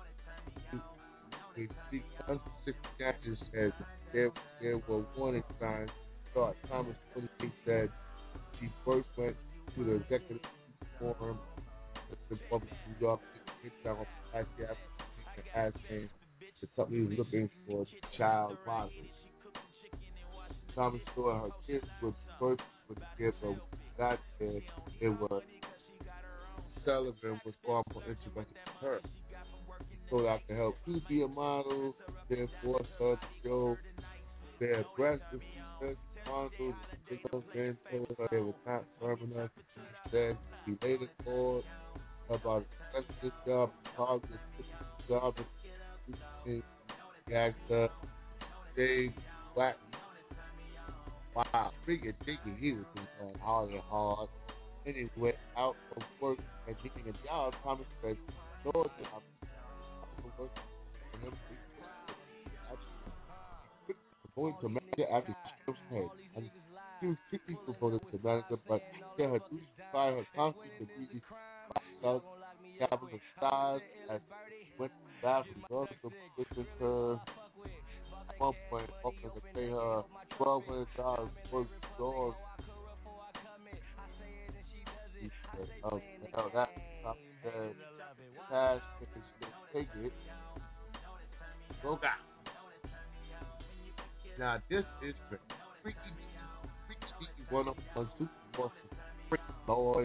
[SPEAKER 5] The 106 judges said there were warning signs. Thomas 28 said she first went to the executive forum with the public New York down last year and asking the company was looking for child models. Thomas saw her kids were first with the gift, but got there, it was Sullivan was far more interested in her. So I could help you be a model, then force her to show their breasts models. Then told her they were not firm enough. Then she later called about a specialist job, positive job, and asked her, Dave Black. Wow, figured thinking he was doing hard and hard. Anyway, out of work and getting a job, Thomas said, Lord, I'm work for him. Going to measure after she was paid. She was strictly promoted to manager, but she had her duties by her constantly to be myself, capital size, and went back and also positioned her at one point, offering to pay her $1,200 for the doors. She said, oh, hell, that said, cash, if she didn't take it, go back. Now, this is freaky one-on-one super boss, freaking Lord,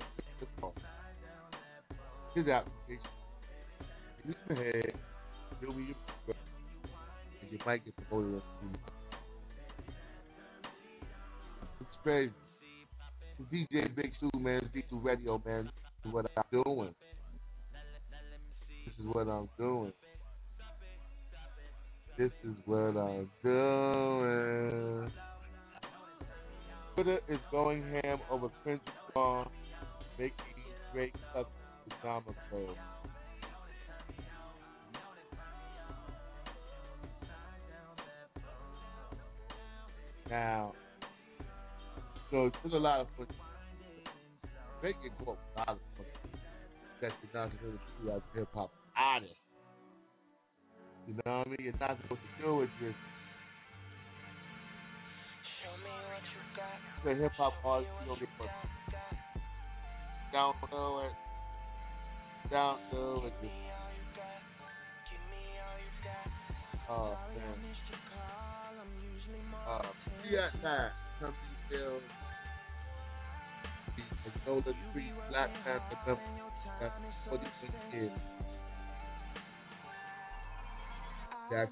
[SPEAKER 5] his application. Use your head, do me your best, and you might get promoted. It's crazy. DJ Big Sue, man, B2 Radio, man. This is what I'm doing. This is what I'm doing. This is what I'm doing. Twitter is going ham over Prince song, making great cuts to Drama Club. Now, so there's a lot of footage. Make it go up a lot of footage. That's the non-supposed to do as a hip-hop artist. You know what I mean? You're not supposed to do it just. The hip hop artist, you don't get much. Down to it. Just. Oh, man. Yeah, something still. The Golden Street Black Panther member. That's 46 years. That's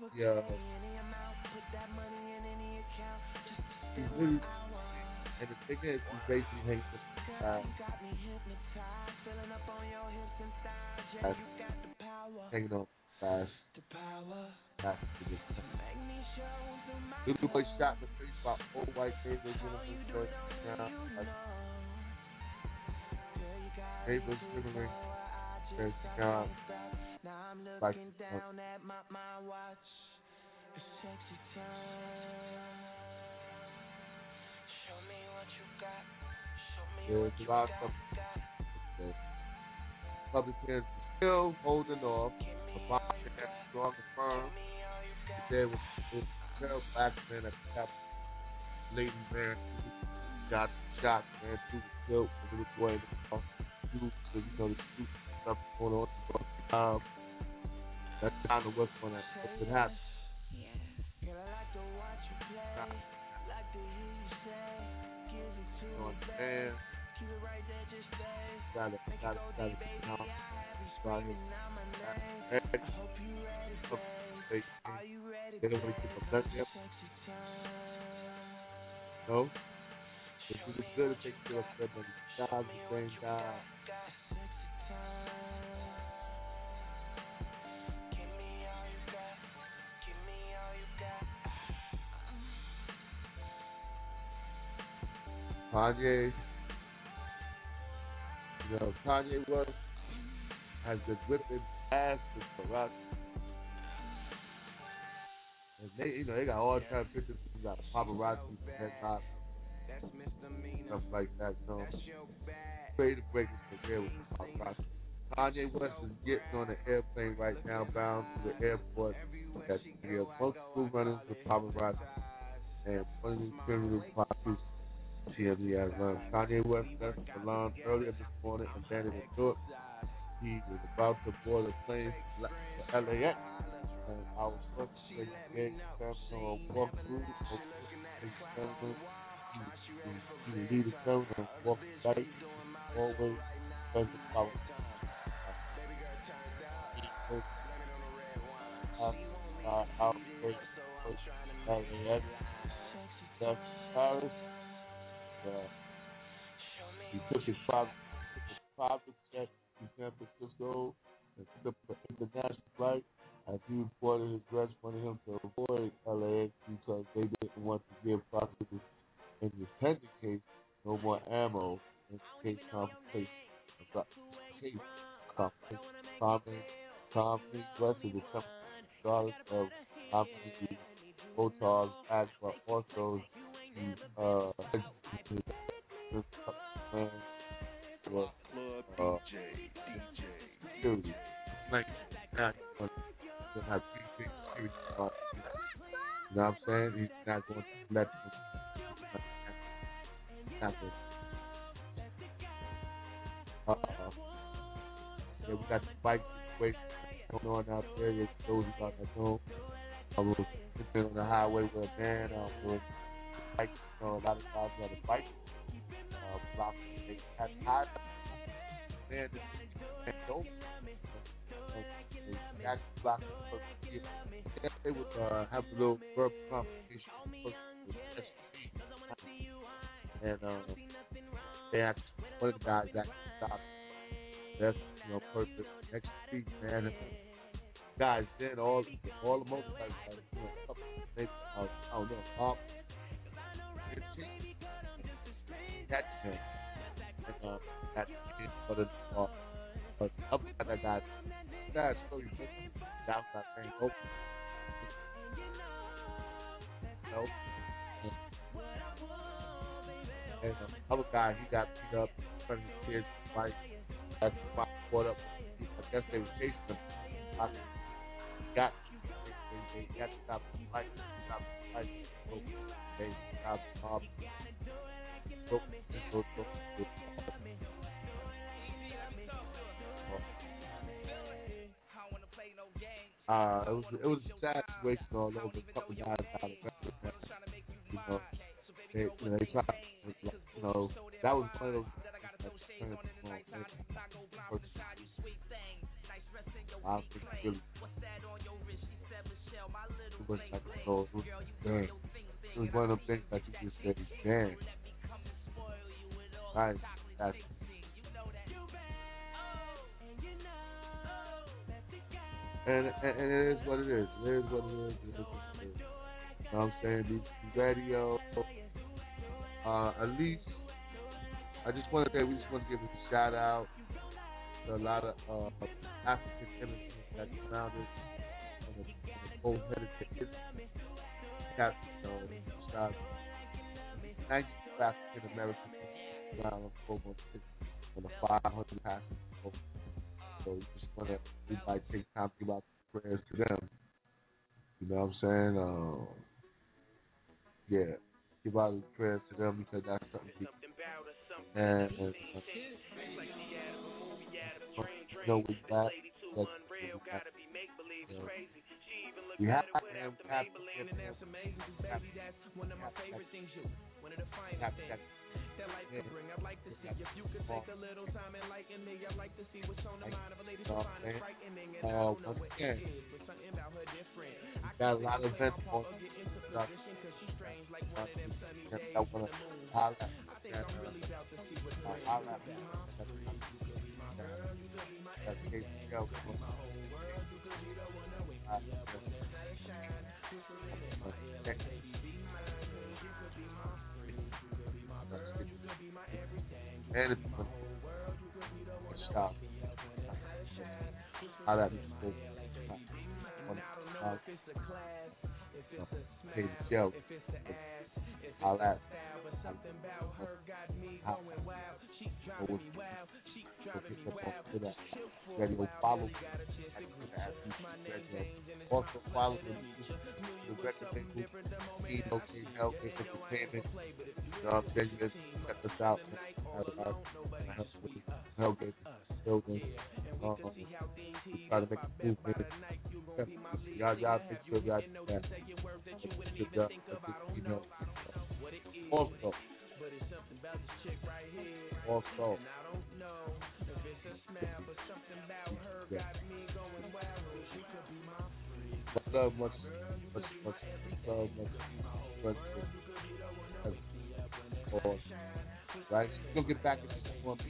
[SPEAKER 5] he's really, and the thing is, he basically hates the hanging on fast. Little boy shot in the face by old white neighbors in the church. Neighbors shivering. There's now like there's a lot of stuff. Republicans are still holding off. Obama has strong and firm. There was a terrible accident at the Capitol. Lady man got shot, man, through the tilt. A little boy in the car. The shoot stuff going on. That's kind of what's going to happen. Man, got it. No, if you was good to take care of them, but the same guy. Kanye, Kanye West has been whipping ass with Barack. And they got all kinds of pictures. You got paparazzi, head top, stuff like that. Ready to break his career with the paparazzi. Kanye West is getting on an airplane right now, bound to the airport. That multiple runners with paparazzi and one of these criminal prosecutions. TMZ has learned Kanye West left Milan earlier this morning and abandoned his thoughts. He was about to board a plane to LAX, and I was first to say he walk through he would leave the terminal and walk right always spend the power. LAX, Paris. He took his private jet to San Francisco and took an international flight. As he reported, his arrest wanted him to avoid LAX because they didn't want to give prosecutors in this pending case no more ammo in case confrontation. Tommy West is the $7 of opportunity. Both are asked for also Security. Like, not going to have big security. You know what I'm saying? He's not going to let them happen. Yeah, we got the bike situation going on out there. There's those about that home. I was sitting on the highway with a man with a bike. You know, a lot of guys on the bike. Block. They had high. Man, this dope. They got blocked. They would have a little verbal conversation. And they actually, one of the guys actually stopped. That's, you know, perfect. Next week, man. And guys, then all the motorcycles, like, you know, a couple of maybe, I don't know, 15. That's him. And that's it for the but up at that guy, so you think down that thing open. Nope. And other guy, he got beat up in front of his kids' bike. That's why I caught up. I guess they were chasing him. They got to stop the bike. They stopped the mob. It was a sad situation all over. A couple guys out of that. They tried, that was one of those. I don't think really. It was like it was one of those things that you just said, damn. Right, that's. And it is what it is. It is what it is. You know what I'm saying? These radio, at least, I just want to say, we just want to give a shout out to a lot of African immigrants that surrounded on the whole-headed ticket. Got, shout 90 African Americans around on the 500 passengers. So we just want to, we might take time to give out prayers to them. You know what I'm saying? Yeah, give out the prayers to them because that's something big. And with that, we have him.
[SPEAKER 17] And that's amazing, baby. That's one of my favorite things. One of the finest things that life could bring. I'd like to see if you could take a little time and lighten me. I'd like to see what's on the mind of a lady so fine and frightening. And I don't know what it is, but something about her different. I
[SPEAKER 5] got a lot of events on.
[SPEAKER 17] Because she's strange like one of them sunny days on the moon. I think I'm really about to see what's going on. You could be my girl, you could be my everything. You could be my whole world. You could be the one that wakes me up when the sun shines. You could be my baby, be mine. You could be my free. You could be my girl. You could be my everything. You could be my whole world. You could be the one that wakes me up when the sun shines. You could be my baby, be mine. I don't know if it's a class, if it's a smash, if it's the ass, if it's a style, but something about her got me going wild. She driving me wild. She driving me wild. She'll follow. Got a chance to greet my name James and it's
[SPEAKER 5] also follow the
[SPEAKER 17] record different the moment
[SPEAKER 5] help with entertainment. I'm saying this, check us out. Help get building. Try to make a movement. Y'all make sure y'all do that. Also,
[SPEAKER 17] but it's something about this chick right here.
[SPEAKER 5] Also,
[SPEAKER 17] and I don't know if it's a smell, but something about her got me going wild. She could be my free.
[SPEAKER 5] Love much. Right? We'll get back into this one.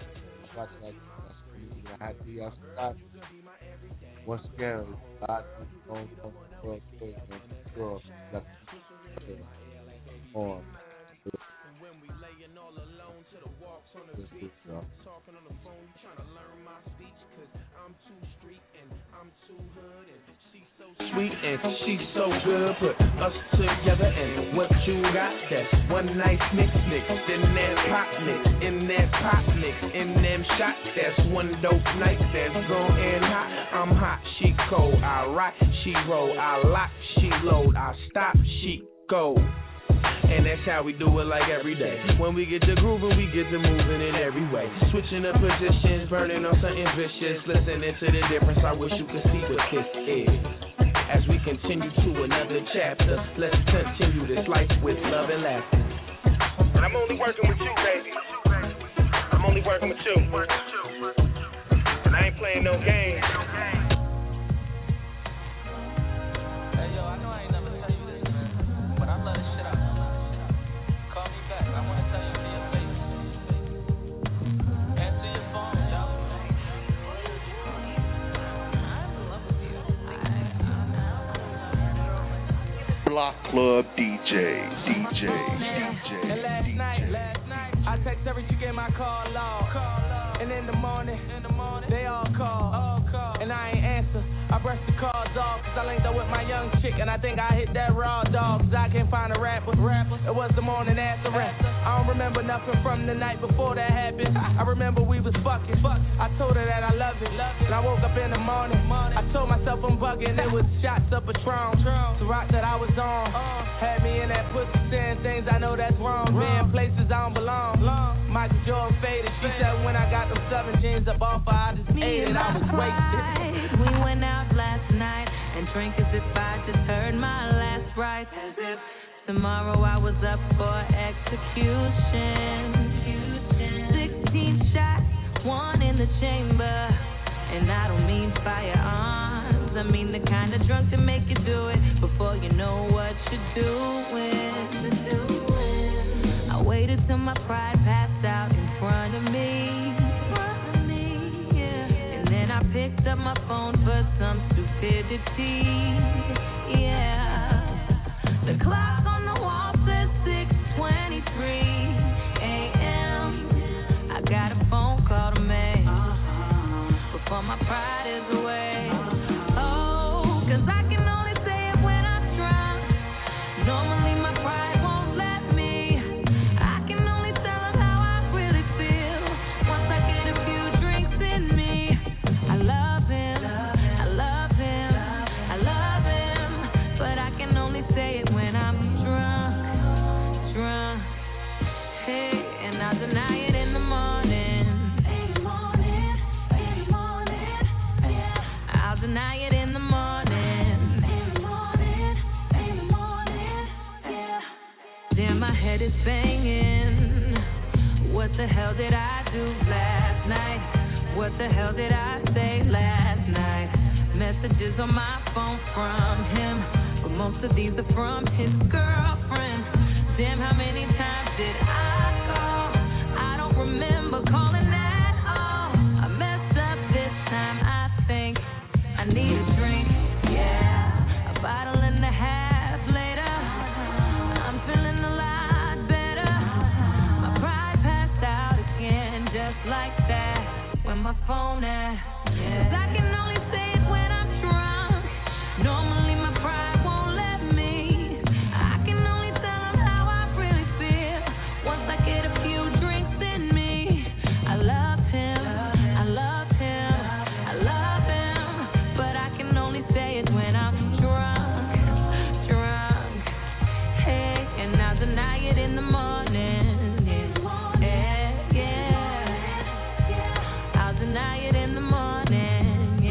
[SPEAKER 5] I had to outside. Once again, God is on on.
[SPEAKER 17] When we laying all alone to the walks on the beach.
[SPEAKER 13] Talking on the phone, you trying to learn my speech, cause I'm too street and I'm too hood and she's so sweet and she's so good. Put us together and what you got, that's one nice mix in that pop mix, in that pop mix, in them shots, that's one dope night that's going hot. I'm hot, she cold, I rock, she roll, I lock, she load, I stop, she go. And that's how we do it like every day. When we get to grooving, we get to moving in every way. Switching the positions, burning on something vicious. Listening to the difference, I wish you could see what this is. As we continue to another chapter, let's continue this life with love and laughter. And I'm only working with you, baby. I'm only working with you. And I ain't playing no games.
[SPEAKER 19] Block Club DJ.
[SPEAKER 9] And last night, I text every chick in my call log. And in the morning, they all call. And I ain't answer. I brushed the calls off, cause I linked up with my young chick. And I think I hit that raw dog, cause I can't find a rapper. It was the morning after rap. I don't remember nothing from the night before that happened. I remember we was fucking. I told her that I love it. And I woke up in the morning. I told myself I'm bugging. It was shots of Patron. The rock that I was on had me in that pussy saying things I know that's wrong. Being places I don't belong. Michael Jordan faded. She said when I got them 7 jeans up off her, I just ate it. I was wasted.
[SPEAKER 12] We went out last night and drank as if I just heard my last rites. As if tomorrow I was up for execution. 16 shots, 1 in the chamber. And I don't mean firearms, I mean the kind of drunk to make you do it before you know what you're doing. I waited till my pride passed out in front of me. I picked up my phone for some stupidity. Yeah, the clock on the wall says 6:23 a.m. I got a phone call to make before my pride is away. Oh, cause I can only say it when I'm drunk. Normally my pride won't let me. I can only tell them how I really feel once I get a few drinks in me. I love him, but I can only say it when I'm drunk, hey, and I'll deny it in the morning, I'll deny it in the morning, Damn, my head is banging, what the hell did I do last night? What the hell did I say last night? Messages on my phone from him, but most of these are from his girlfriend. Damn, how many times did I call? I don't remember calling at all. I messed up this time, I think I need a drink. Yeah, a bottle and a half later, I'm feeling a lot better. My pride passed out again, just like that. When my phone at, cause I can only say it when I'm drunk. Normally my pride won't let me. I can only tell them how I really feel once I get a few drinks in me. I love him, but I can only say it when I'm drunk. Hey, and I'll deny it in the morning. Deny it in the morning,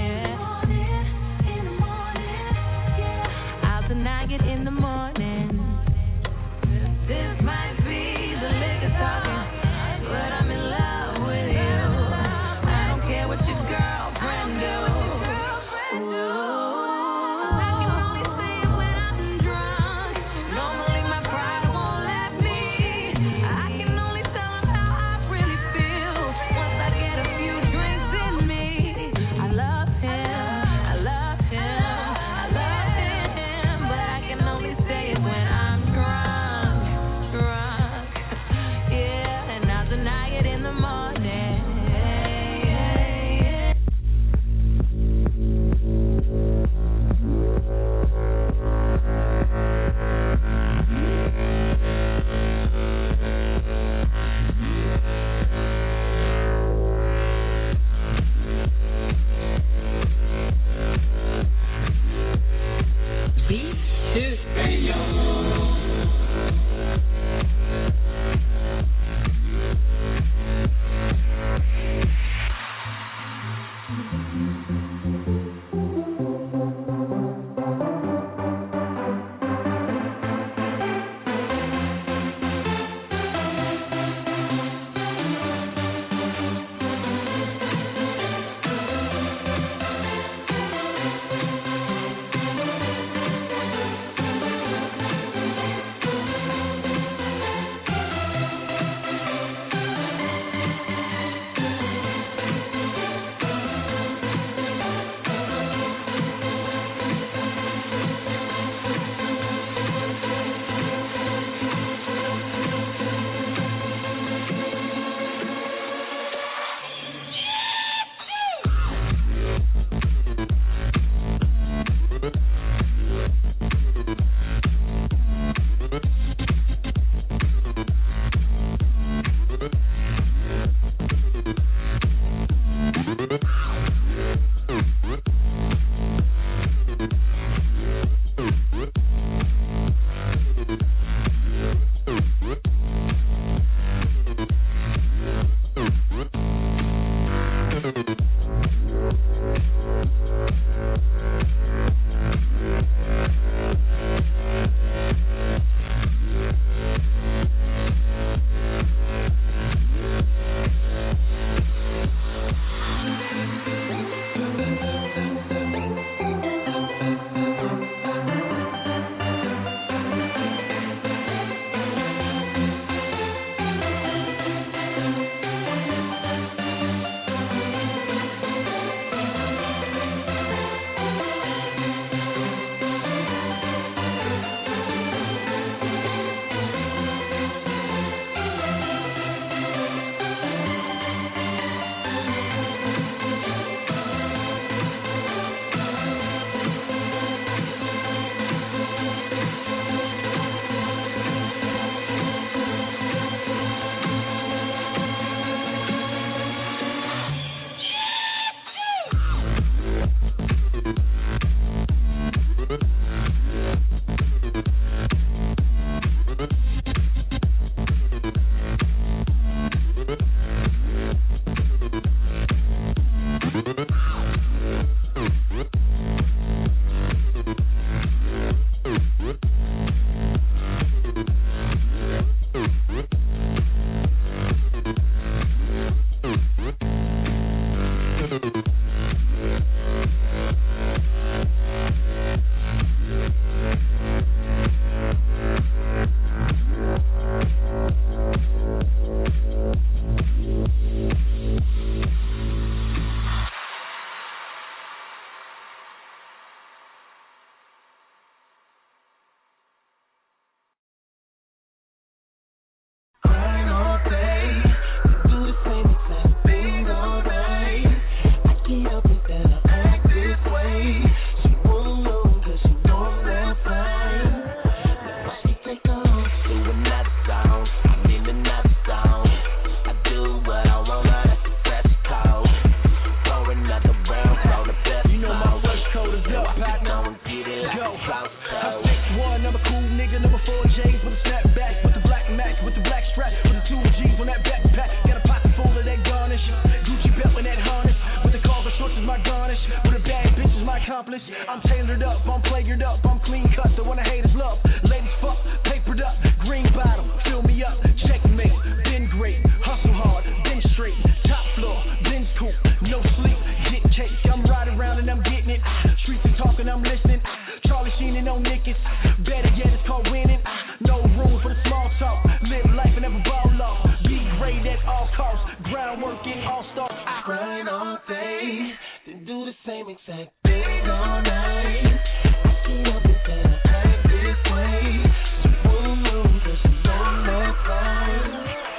[SPEAKER 4] I'm tailored up, I'm flared up, I'm clean cut, the one the haters love. Ladies fuck, papered up, green bottom, fill me up, checkmate, been great, hustle hard, been straight, top floor, been cool, no sleep, get cake, I'm riding around and I'm getting it, streets are talking, I'm listening, Charlie Sheen and no Nickets, better yet it's called winning, no room for the small talk, live life and never ball off, be great at all costs, groundwork in all stars, I
[SPEAKER 17] grind all day, then do the same exact thing all night. I get up and then I act this way. So move, cause you know my pride.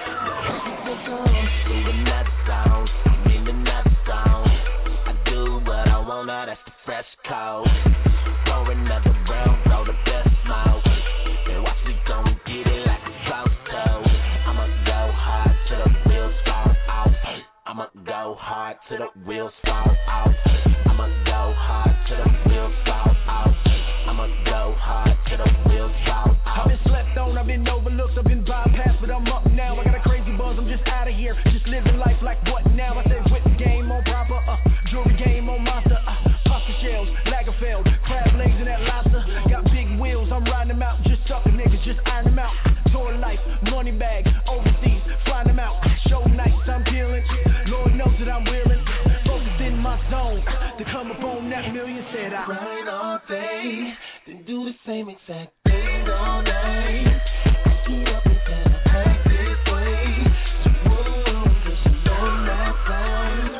[SPEAKER 16] Through another song, I'm in another song. I do what I want, now that's the fresh code. Pour another round, blow the best smoke. And watch me go and get it like a close toe. I'ma go hard till the wheels fall off. I'ma go hard till the wheels fall off. I'ma go hard till the wheels fall off. I'ma go hard till the wheels fall off.
[SPEAKER 4] I've been slept on, I've been overlooked, I've been bypassed, but I'm up now. I got a crazy buzz, I'm just out of here, just living life like what now? I said whip game on proper, jewelry game on monster, pasta shells, Lagerfeld, crab legs and that lobster. Got big wheels, I'm riding them out, just sucking niggas, just iron them out. Tour life, money bag, overseas, flying them out. Show nights, I'm killing, Lord knows that I'm willing. Focused in my zone, to come up on that million, said I
[SPEAKER 17] grind all day, then do the same exact thing all night. I get up and then I act this way. So move, cause you know my pride.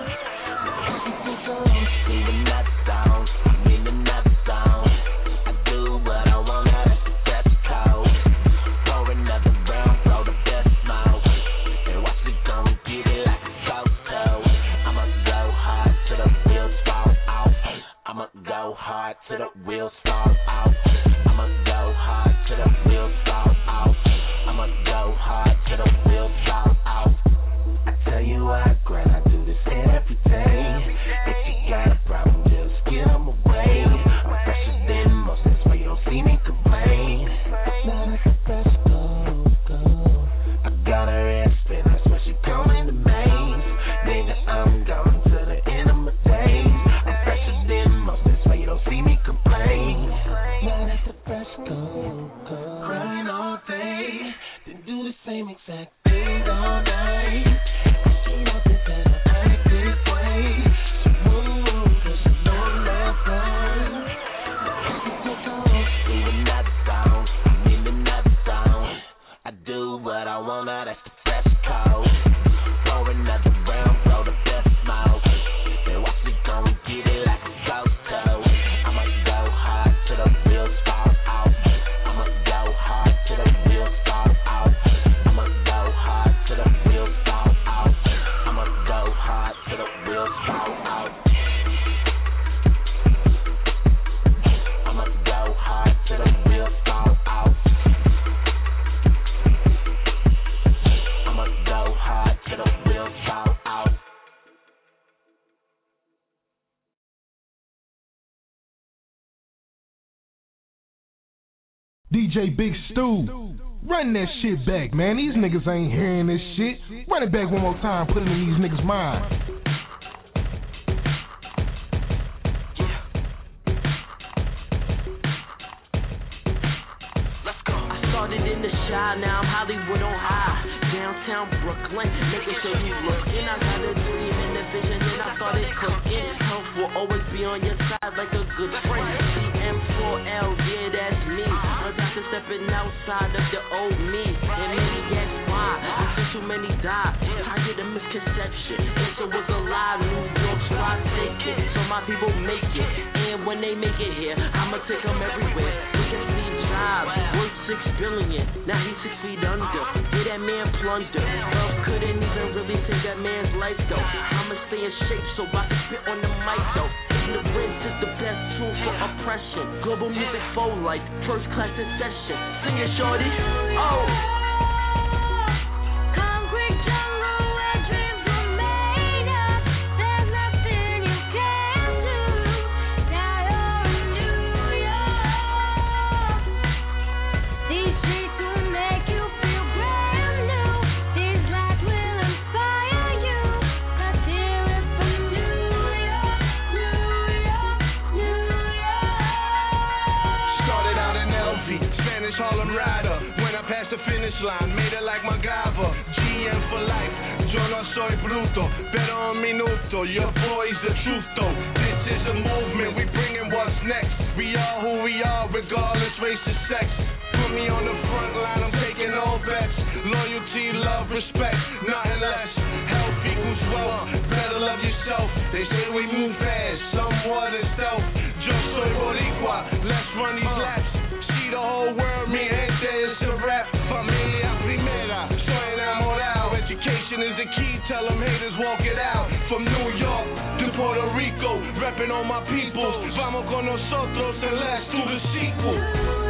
[SPEAKER 16] Through another song, I'm in another song. I do what I want, now that's the best code. Pour another round, blow the best smoke. And watch me go and get it like a close toe. I'ma go hard till the wheels fall off. I'ma go hard till the wheels fall off. I'ma go hard till the wheels fall off. I'ma go hard till the wheels fall off. I tell you I grind, I do this every day. If you got a problem, just get 'em away. I'm fresher than most, that's why you don't see me complain.
[SPEAKER 17] Now that's the best go.
[SPEAKER 16] I got her ass spin, that's why she coming to main. Nigga, I'm going to the end of my days. I'm fresher than most, that's why you don't see me complain.
[SPEAKER 17] Now that's the best go. Grind all day, then do the same exact thing all night. I get up and then I act this way. So move, cause you know my pride.
[SPEAKER 16] Through another song, I'm in another song. I do what I want, now that's the fresh code. Pour another round, blow the best smoke. And watch me go and get it like a ghost toe. I'ma go hard till the wheels fall off. I'ma go hard till the wheels fall off. I'ma go hard till the wheels fall off. I'ma go hard till the wheels fall off. I'ma go hard till the wheels fall off. I'ma go hard till the wheels fall off.
[SPEAKER 2] DJ Big Stu, run that shit back, man. These niggas ain't hearing this shit. Run it back one more time, put it in these niggas' minds.
[SPEAKER 19] I started in the Chi, now I'm Hollywood on high. Downtown Brooklyn, making sure you looking. I got a dream and a vision, and I started cooking. be on your side like a good friend. CM4L, yeah, that's me. A doctor stepping outside of the old me. And many ask why, until too many die. I get a misconception, answer was a lie. New York, so I take it, so my people make it. And when they make it here, I'ma take them everywhere. Look at Steve Jobs, worth $6 billion. Now he's 6 feet under. Did that man plunder? Love couldn't even really take that man's life though. I'ma stay in shape so I can spit on the mic though. Ignorance is the best tool for oppression. Global music for life, first class in session. Sing it, shorty. Oh.
[SPEAKER 4] Line, made it like MacGyver, GM for life. Yo no soy bruto, pero un minuto. Your boy's the truth though. This is a movement, we bringing what's next. We are who we are, regardless race or sex. Put me on the front line, I'm taking all bets. Loyalty, love, respect, nothing less. Health equals wealth, better love yourself. They say we move fast, somewhat in stealth. Yo soy boricua, let's run these laps. See the whole world, mi gente, it's a rap. Familia primera, soy enamorado. Education is the key, tell them haters walk it out. From New York to Puerto Rico, repping on my peoples. Vamos con nosotros and let's do the sequel.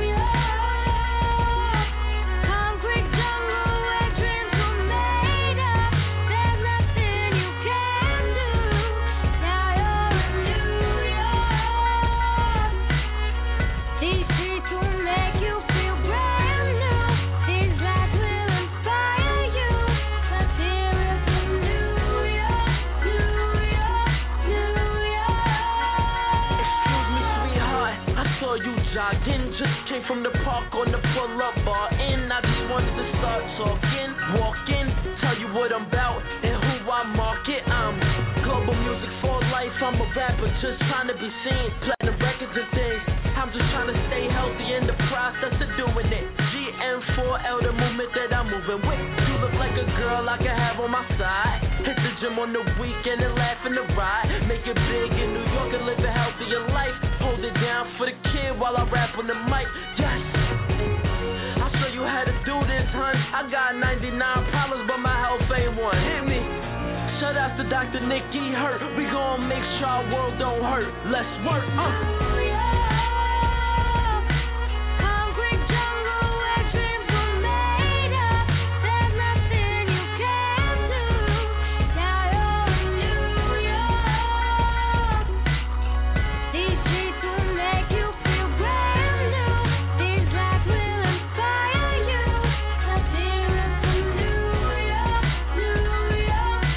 [SPEAKER 4] From the park on the pull-up bar in, I just wanted to start talking, walk in, tell you what I'm about and who I market. I'm global music for life, I'm a rapper just trying to be seen, platinum records and things. I'm just trying to stay healthy in the process of doing it. GM4L, the movement that I'm moving with. You look like a girl I can have on my side. Hit the gym on the weekend and laugh in the ride. Make it big in New York and live a healthier life. Hold it down for the kid while I rap on the mic. Yes, I'll show you how to do this, hun. I got 99 problems, but my health ain't one. Hit me. Shout out to Dr. Nicky Hurt. We gon' make sure our world don't hurt. Let's work.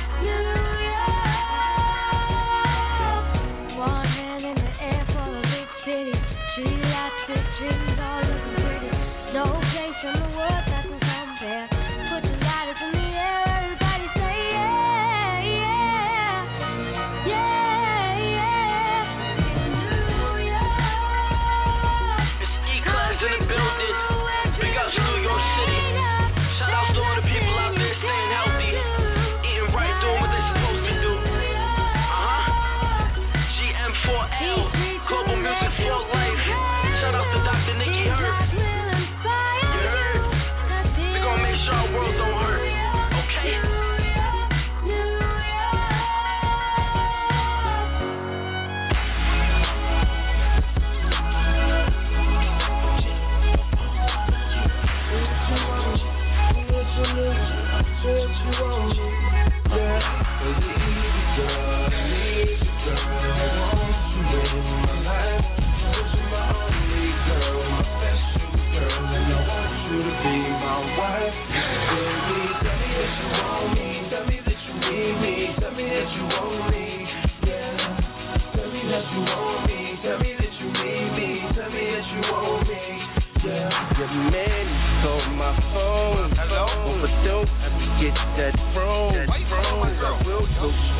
[SPEAKER 8] One hand in the air for the big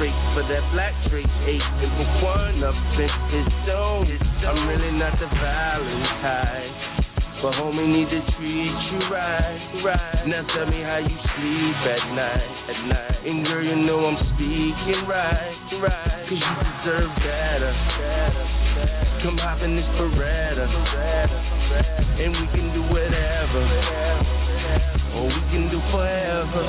[SPEAKER 20] straight for that black straight 8 and for one up in his dome. I'm really not the Valentine, but homie need to treat you right. Now tell me how you sleep at night. And girl, you know I'm speaking right. Cause you deserve better. Come hop in this Beretta, and we can do whatever, or we can do forever.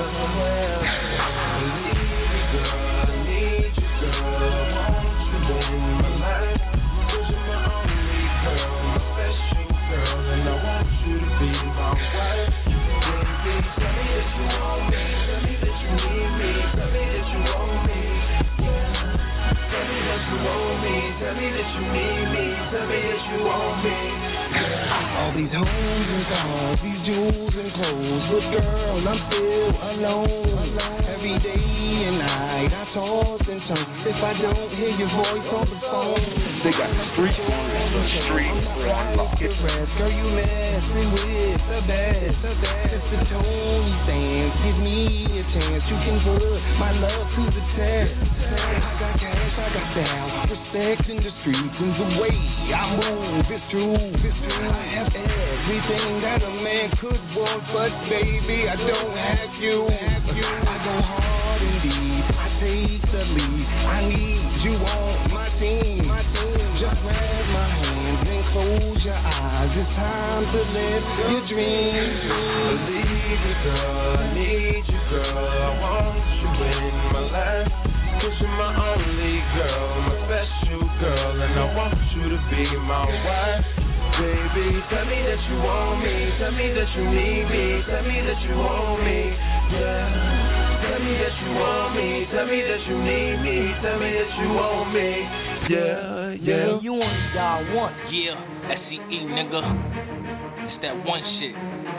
[SPEAKER 20] Tell me that you need me, tell me that you want me. All these homes and cars, these jewels and clothes, but girl, I'm still alone. Every day and night I toss and turn. If I don't hear your voice on the phone,
[SPEAKER 21] they got street on lock.
[SPEAKER 20] Girl, you messing with the best. It's the Tony stands. Give me a chance. You can put my love to the test. I got cash, I got style, respect in the streets and the way I move. It's true. I have everything that a man could want, but baby, I don't have you. I go hard indeed. I take the lead. I need you on my team. Just grab my hands and close your eyes. It's time to live your dreams. Believe me, girl, I need you, girl. I want you in my life. 'Cause you're my only girl, my special girl, and I want you to be my wife. Baby, tell me that you want me, tell me that you need me, tell me that you want me, yeah. Tell me that you want me, tell me that you need me, tell me that you want me, yeah.
[SPEAKER 22] You only got one, yeah. SCE, nigga. It's that one shit.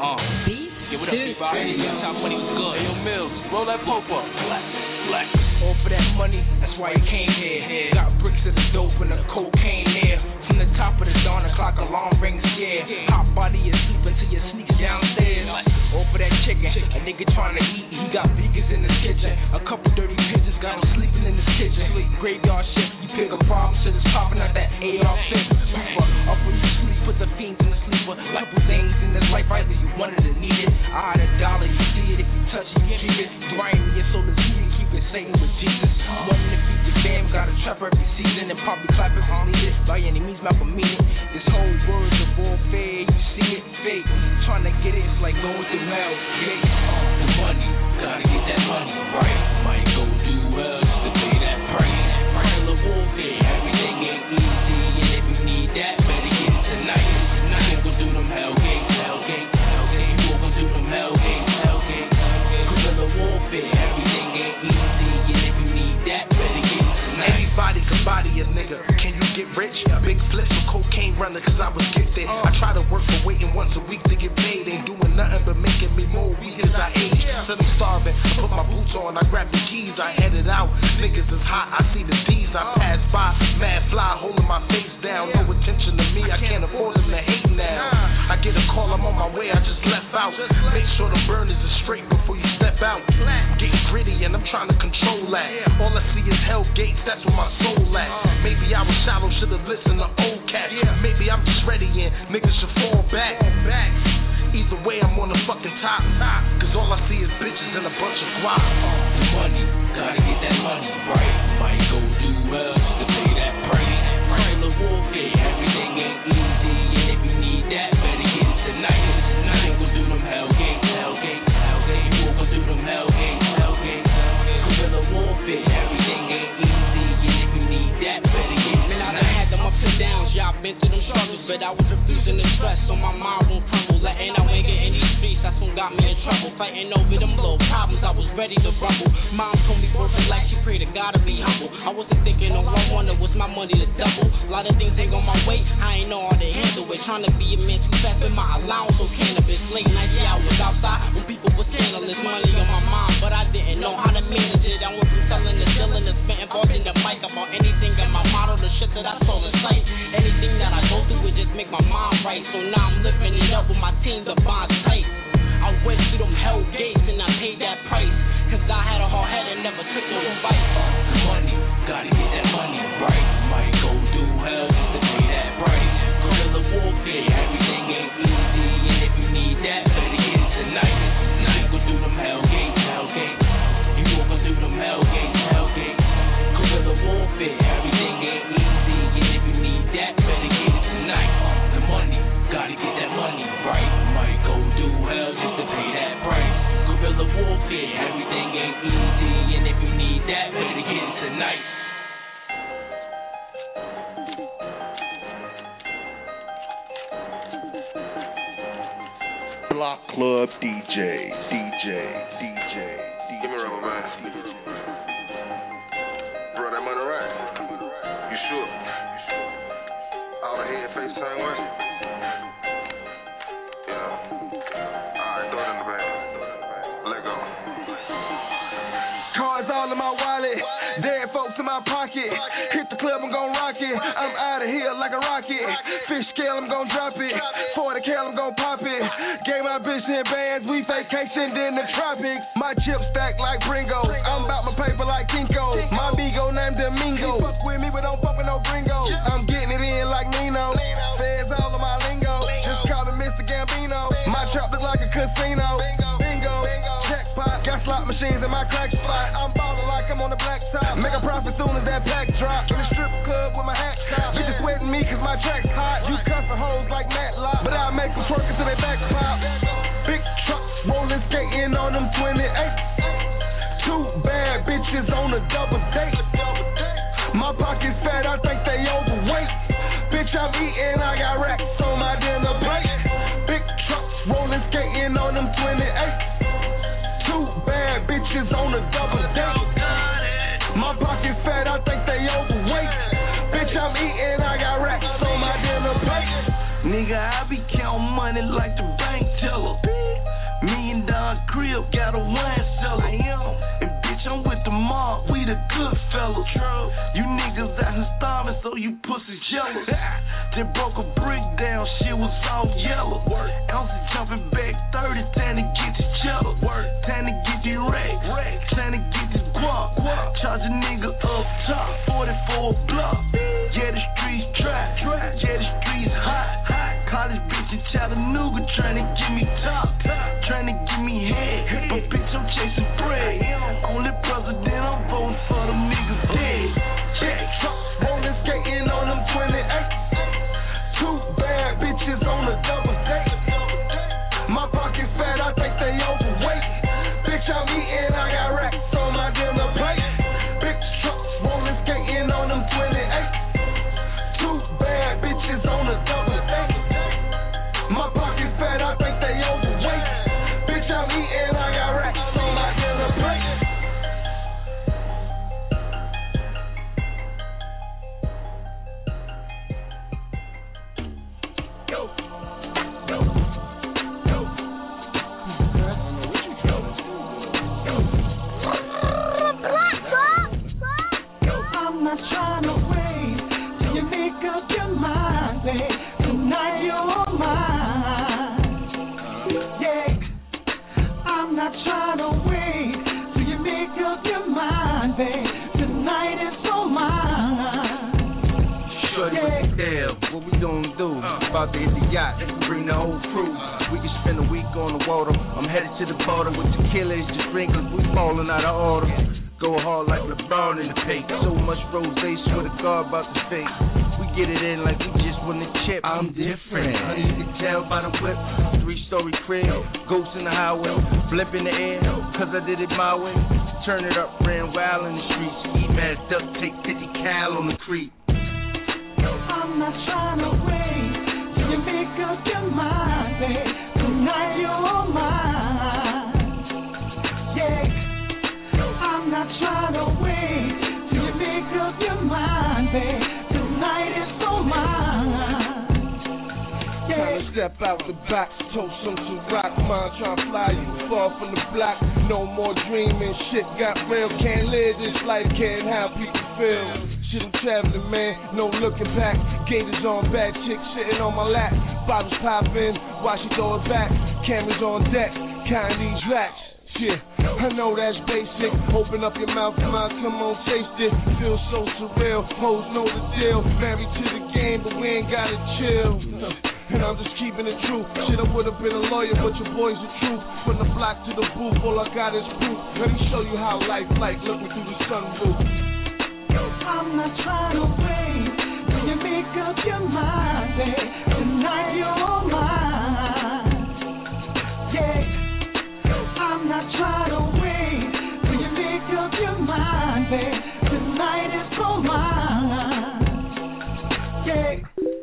[SPEAKER 22] Yeah, what up, everybody? Top money was good.
[SPEAKER 13] Hey, yo, Mills, roll that pope up.
[SPEAKER 22] Black. All for that money, that's why you came here. Got bricks of the dope and the cocaine here. From the top of the dawn, the clock alarm rings, yeah. Hot body is sleeping till you sneak downstairs. All for that chicken, a nigga trying to eat. He got vegans in his kitchen. A couple dirty pigeons got him sleeping in his kitchen. Graveyard shift, you pick a problem, so it's popping out that AR-15. Up when you sleep, put the fiends in the sleeper. Couple things in this life, either you wanted or need it. I had $1, you see it, if you touch it, you keep it. Dwayne me your soul is heated, keep it Satan with Jesus. Wanting to feed your fam, got a trap every season, and probably clap if it's needed. By any means, Malcolm mean it. This whole world's a warfare, you see it fake. Trying to get it, it's like going through hell. The money, gotta get that money right. Might go do well just to pay that price. Real of warfare, everything ain't easy, and if you need that, better get it tonight. You gon' do them hell gates. You gon' do them hell gates. Guerrilla warfare, everything ain't easy, and if you need that, better get it tonight.
[SPEAKER 23] Anybody can body a nigga. Can you get rich? Big flips with cocaine runner, cause I was gifted. I try to work for waiting once a week to get paid. Ain't doing nothing but making me more weak as I age. Still starving. I put my boots on, I grab the keys, I headed out. Niggas is hot, I see the D's. I pass by, mad fly, holding my face down. No attention to me, I can't afford them to hate now. I get a call, I'm on my way, I just left out. Make sure the burners is straight before you step out. I'm getting gritty and I'm trying to control that. All I see is hell gates, that's where my soul at. Maybe I was shallow, should've listened to old cats. Maybe I'm just ready and niggas should fall back. Either way, I'm on the fucking top. Cause all I see is bitches and a bunch of guap.
[SPEAKER 22] The money, gotta get that money right. Might go do well just to pay that price. Real of warfare, everything ain't easy, and if you need that, better get it tonight. You gon' do them hell gates. You gon' do them hell gates. Guerrilla warfare, everything ain't easy, and if you need that, better get it tonight. Man, I done had them ups and downs, y'all been through them struggles, but I was refusing to stress, so my mind won't crumble. Letting out anger in these streets, that's what got me in trouble. Fighting over them little problems, I was ready to rumble. Mom told me work for life, she prayed to God to be humble. I wasn't thinking all I wanted was my money to double. A lot of things ain't on my way, I ain't know how to handle it. Trying to be a man too fast with my allowance on cannabis. Late night, yeah, I was outside when people was scandalous. Money on my mind, but I didn't know how to manage it. I went from selling to dealing to spitting balls in the mic about anything in my model, the shit that I sold in sight. Anything that I go through would just make my mind right. So now I'm lifting it up with my team, the bond's tight. I went through them hell gates and I paid that price. Cause I had a hard head and never took no advice.
[SPEAKER 1] the same way? Yeah. Alright, throw it in the bag. Let go.
[SPEAKER 4] Cars all in my wallet, dead folks in my pocket. Hit the club, I'm gon' rock it. I'm out of here like a rocket. Fish scale, I'm gon' drop it. 40 cal, I'm gon' pop it. Gave my bitch in bands, we vacationed in the tropics. My chips stacked like Bringo. I'm about my paper like Kinko. My amigo named Domingo. Fuck with me, but don't fuck with no gringo. I'm getting it in like Nino. Feds all of my lingo. Just call me Mr. Gambino. My trap look like a casino. Bingo. Jackpot. Got slot machines in my crack spot. I'm ballin' like I'm on the black top. Make a profit soon as that pack drop. In the strip club with my hat top. Bitches sweating me cause my track's hot. You cussing hoes like Matlock, but I make them twerk until they back pop. Big trucks rolling, skating on them 28. Two bad bitches on a double date. My pocket's fat, I think they overweight. Bitch, I'm eating, I got racks on my dinner plate. Big trucks rolling, skating on them 28. Two bad bitches on a double date. My pocket's fat, I think they overweight. Bitch, I'm eating, I got racks on my dinner plate.
[SPEAKER 23] Nigga, I be counting money like the bank teller. $1 million crib, got a wine cellar. And bitch, I'm with the mob, we the good fellas. You niggas out here starving, so you pussy jealous. Just broke a brick down, shit was all yellow. Ounces jumping back 30, time to get your cheddar. Time to get these racks, time to get this guap. Charge a nigga up top, 44 a block. Yeah, the streets dry, yeah, the streets hot. College bitch in Chattanooga trying to give me top, trying to give me head, but bitch I'm chasing bread. Only president I'm voting for, them niggas dead.
[SPEAKER 4] Check trucks rolling, skating on them 28. Two bad bitches on a double date. My pocket's fat, I think they overweight. Bitch, I'm eating, I got racks on my dinner plate. Big trucks rolling, skating on them 28. Two bad bitches on a double date. My pocket's fat, I think they overweight. Bitch, I'm eating, I got racks on my dinner plate.
[SPEAKER 6] I'm not trying to wait till you make up your mind, babe. Tonight you're mine. Yeah, I'm not trying to wait till you make up your mind, babe. Tonight it's all mine.
[SPEAKER 23] Shorty, what the hell? What we gonna do? About to hit the yacht, bring the whole crew. We can spend a week on the water. I'm headed to the border with tequilas, just drinking. We falling out of order. Go hard like LeBron in the paint. So much rose, swear to God about the fake. We get it in like we just won the chip. I'm different, honey, you can tell by the whip. 3-story crib, ghost in the highway, blimp in the air, cause I did it my way. Turn it up, ran wild in the streets. Eat mad duck, take 50 cal on the creek.
[SPEAKER 6] I'm not trying to wait till you make up your mind, babe. Tonight you're mine. Yeah. I'm not trying to wait till you make up your mind, babe. Tonight it's all mine. Yeah.
[SPEAKER 7] Time to step out the box, toast some rock. Mind trying to fly you far from the block. No more dreaming, shit got real. Can't live this life, can't have people feel. Shit, I'm traveling, man, no looking back. Gators on back, chick sitting on my lap. Bottles popping, while she throw it back. Cameras on deck, counting these racks. Yeah, I know that's basic. Open up your mouth, come on, taste it. Feels so surreal, hoes know the deal. Married to the game, but we ain't gotta chill. And I'm just keeping it true. Shit, I would've been a lawyer, but your boy's the truth. From the block to the booth, all I got is proof. Let me show you how life like, looking through the sunroof.
[SPEAKER 6] I'm not trying to wait till you make up your mind, babe. Tonight you're mine. Yeah. I'm not trying to wait till you make up your mind, babe. Tonight it's all mine. Yeah.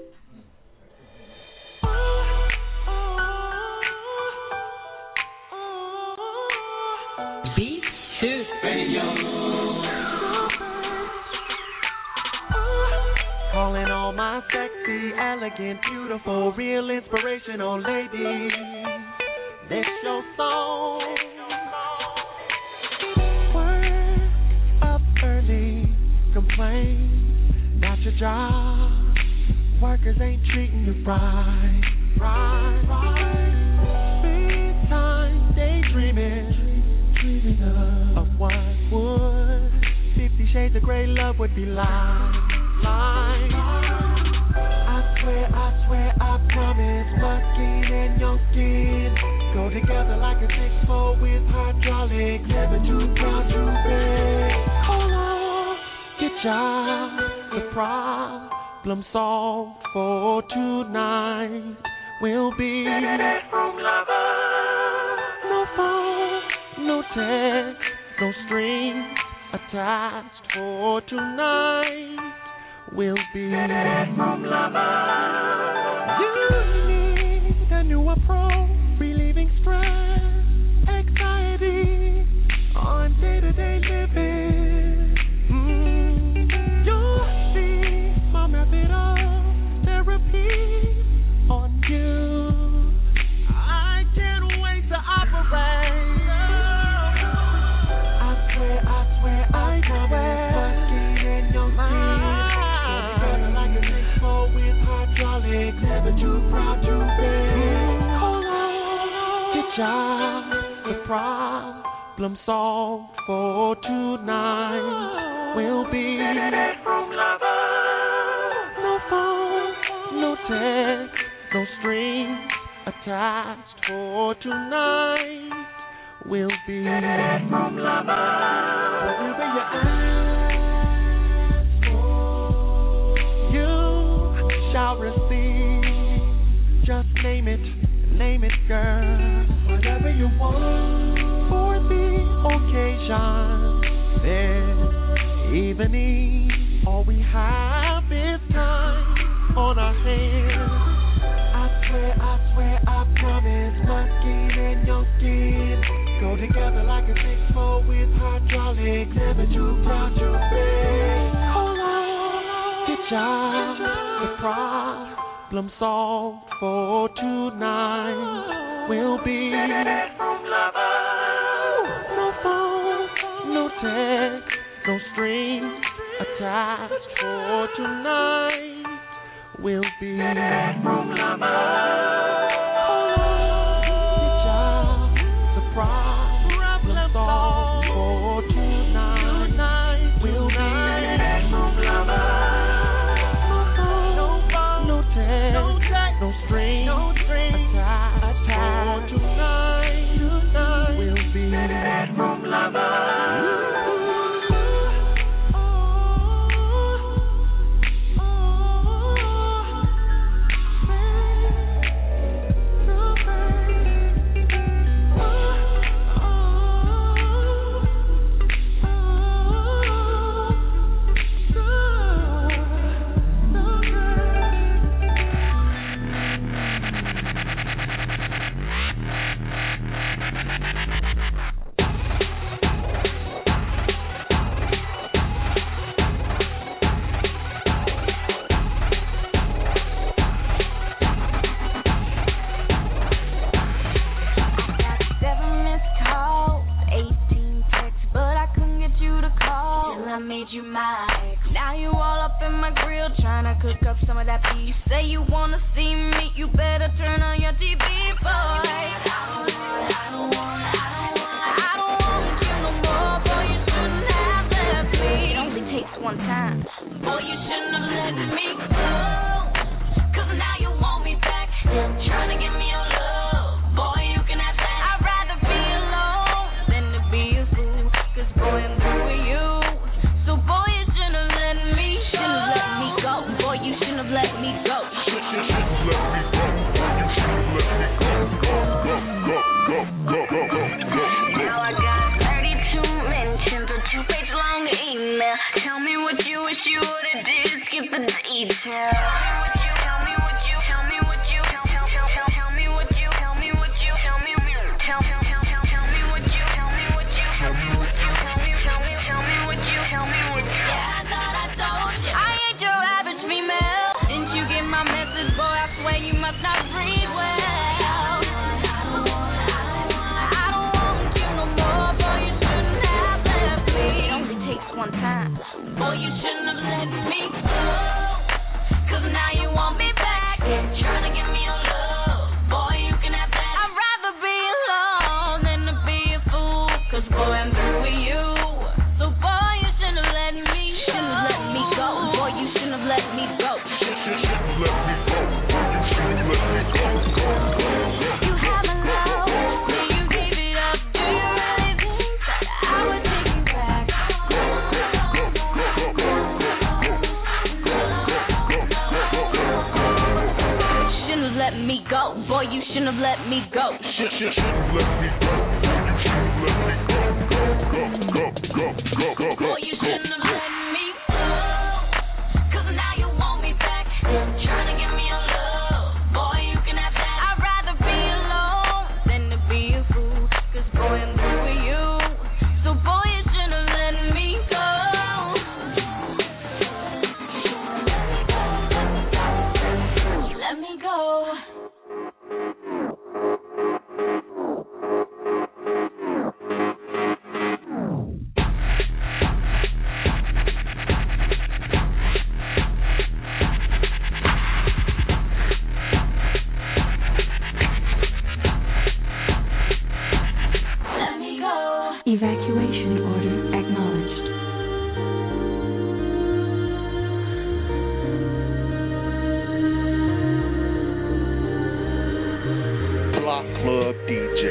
[SPEAKER 3] Beat to
[SPEAKER 19] Calling all my
[SPEAKER 6] a sexy, elegant, beautiful, real inspirational lady. This your song. Work up early, complain about your job. Workers ain't treating you right. Spend time daydreaming, dreaming of what would 50 Shades of Grey love would be like. I swear, I promise, my skin and your skin go together like a 6-4 with hydraulics. Never too proud to beg. Hold on, get ya the problem solved for tonight. We'll be from lovers. No phone, no text, no strings attached for tonight. We'll be from lovers. You need a new approach, relieving stress, anxiety on day-to-day living. You'll see my method of therapy on you. I can't wait to operate. I swear, I promise. My skin and your skin together like a 6-4 with hydraulics. Never too proud to beg. Hold on, get ya the problem solved for tonight. We'll be from lovers. No phone, no text, no strings attached for tonight. We'll be from lovers. Whatever you ask for, you shall receive. Just name it, girl. Whatever you want for the occasion, this evening, all we have is time on our hands. I swear, I promise, my skin and your skin go together like a 6-4 with hydraulics. Never too proud to beg. Hold on, get ya the problem solved for tonight. We'll be from lovers. No phone, no text, no strings attached for tonight. We'll be from lovers. Get ya the problem solved for tonight. We'll be from lovers. No text, no strings attached for tonight. We'll be from lovers.
[SPEAKER 8] Didn't you Boy, you shouldn't have let me go. 'Cause now you want me back. Trying to give me your love. Boy, you can have that. I'd rather be alone than to be a fool. 'Cause boy, I'm through with you. So boy, you shouldn't have let me go. Shouldn't have let me go. Boy, you shouldn't have let me go.
[SPEAKER 18] Shouldn't let me go. You shouldn't let me go.
[SPEAKER 8] You haven't loved me. You gave it up. Do you really think that I would take you back? Shouldn't have let me go. Boy, you shouldn't have let me go.
[SPEAKER 18] Shouldn't let me go. You shouldn't let me go. Go.
[SPEAKER 8] Boy, you shouldn't have let me go. 'Cause now you want me back. Trying to give me your love. Boy, you can have that. I'd rather be alone than to be a fool. 'Cause boy, I'm through with you. So boy, you shouldn't have let me go. Let me go. Let me go.
[SPEAKER 10] Evacuation order acknowledged.
[SPEAKER 18] Block Club DJ.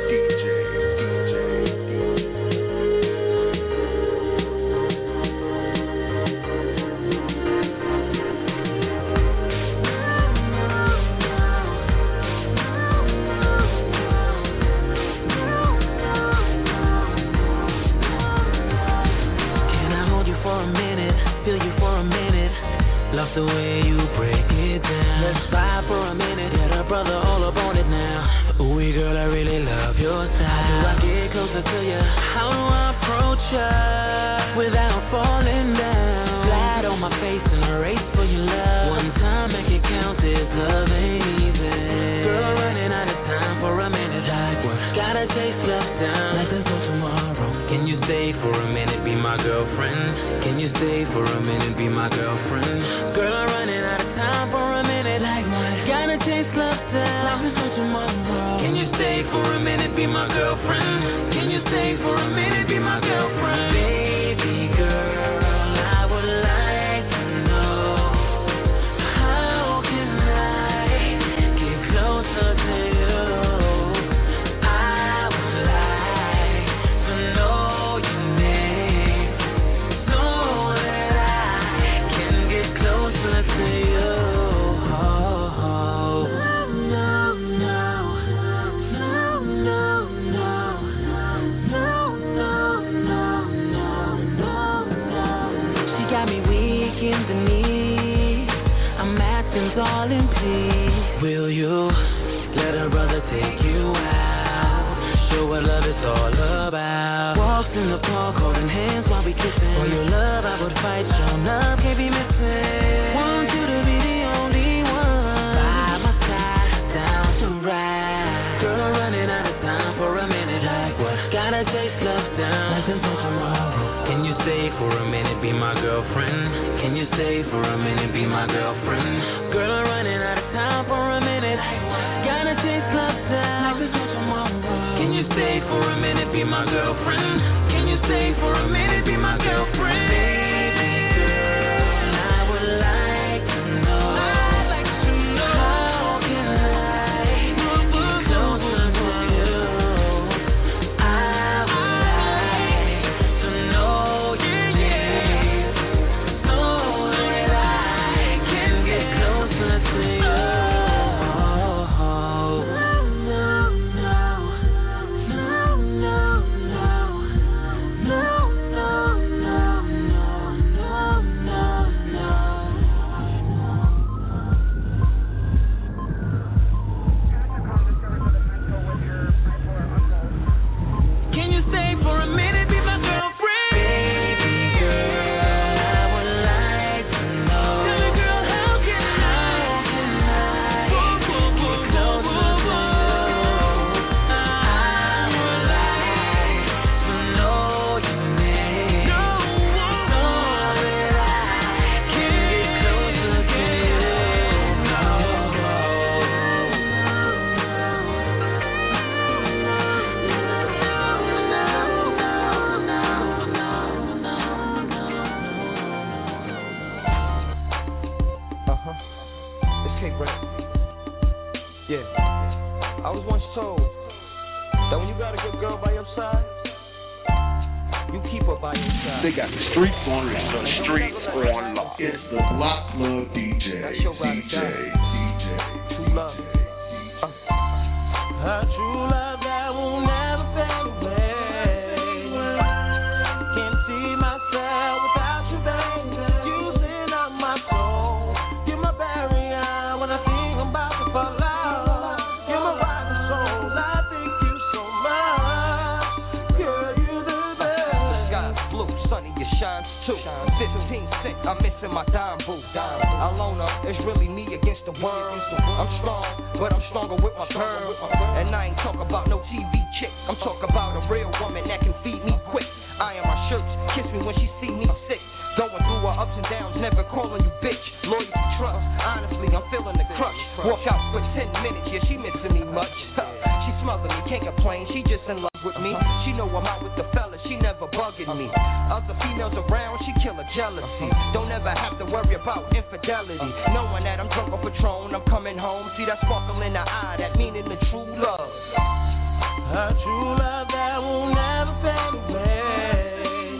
[SPEAKER 17] Can I hold you for a minute? Feel you for a minute? Love the way you break it down. Let's vibe for a minute. Get a brother all up on it now. Ooh, girl, I really love your style. How do I get closer to you? How do I approach you without falling down? Flat on my face in a race for your love. One time make it count, this love ain't easy. Girl, running out of time for a minute. Like what? Gotta chase love down like there's no tomorrow. Can you stay for a minute, be my girlfriend? Can you stay for a minute, be my girlfriend? Girl, I'm running out of time for a minute. Like what? Gotta chase love down like there's no tomorrow. Can you stay for a minute, be my girlfriend? Can you stay for a minute, be my girlfriend? Baby girl, I would like to know, how can I get closer to you? I would like to know your name so that I can get closer to you. She got me weak in the knees. I'm asking all in peace. Will you let a brother take you out? Show what love is all about. Walks in the park holding hands while we kissing. For your love I would fight, your love can't be missing. Want you to be the only one by my side, down to ride. Girl, I'm running out of time for a minute. Like what? Gotta chase love down like there's no tomorrow. Can you stay for a minute, be my girlfriend? Can you stay for a minute, be my girlfriend? Girl, I'm running out of time for a minute. Gotta chase love down like there's no tomorrow. Can you stay for a minute, be my girlfriend? Can you stay for a minute, be my girlfriend? Baby girl, I would like to know, how can I get closer to you? I would like to know your name so that I can get closer to you. No.
[SPEAKER 11] Yeah. I was once told that when you got a good girl by your side, you keep her by your side.
[SPEAKER 14] They got the streets on lock. The streets on lock. It's the Block Club DJ.
[SPEAKER 11] That's your
[SPEAKER 14] DJ.
[SPEAKER 11] True love. A true love that will never fade away. Can't see myself without you, baby. Using up my soul. You're my barrier when I think I'm about to fall out. You're my rock and soul. I thank you so much. Girl, you the best. The sky's blue, sunny, you shine too. 15 cents, I'm missing my dime booth. Alone up, it's really me against the world. I'm strong, but I'm stronger with my girl. And I ain't talking about no TV chick. I'm talking about a real woman that can feed me quick. Iron my shirts, kiss me when she see me sick. Going through her ups and downs, never calling you bitch. Loyalty, trust, honestly, I'm feeling the crush. Walk out for 10 minutes, yeah, she missing me much. She smothered me, can't complain, she just in love with me. She know I'm out with the fellas, she never bugging me. Other females around, she kill her jealousy. Don't ever have to worry about infidelity. Knowing that I'm drunk on Patron, I'm coming home. See that sparkle in the eye, that meaning the true love. A true love that will never fade away.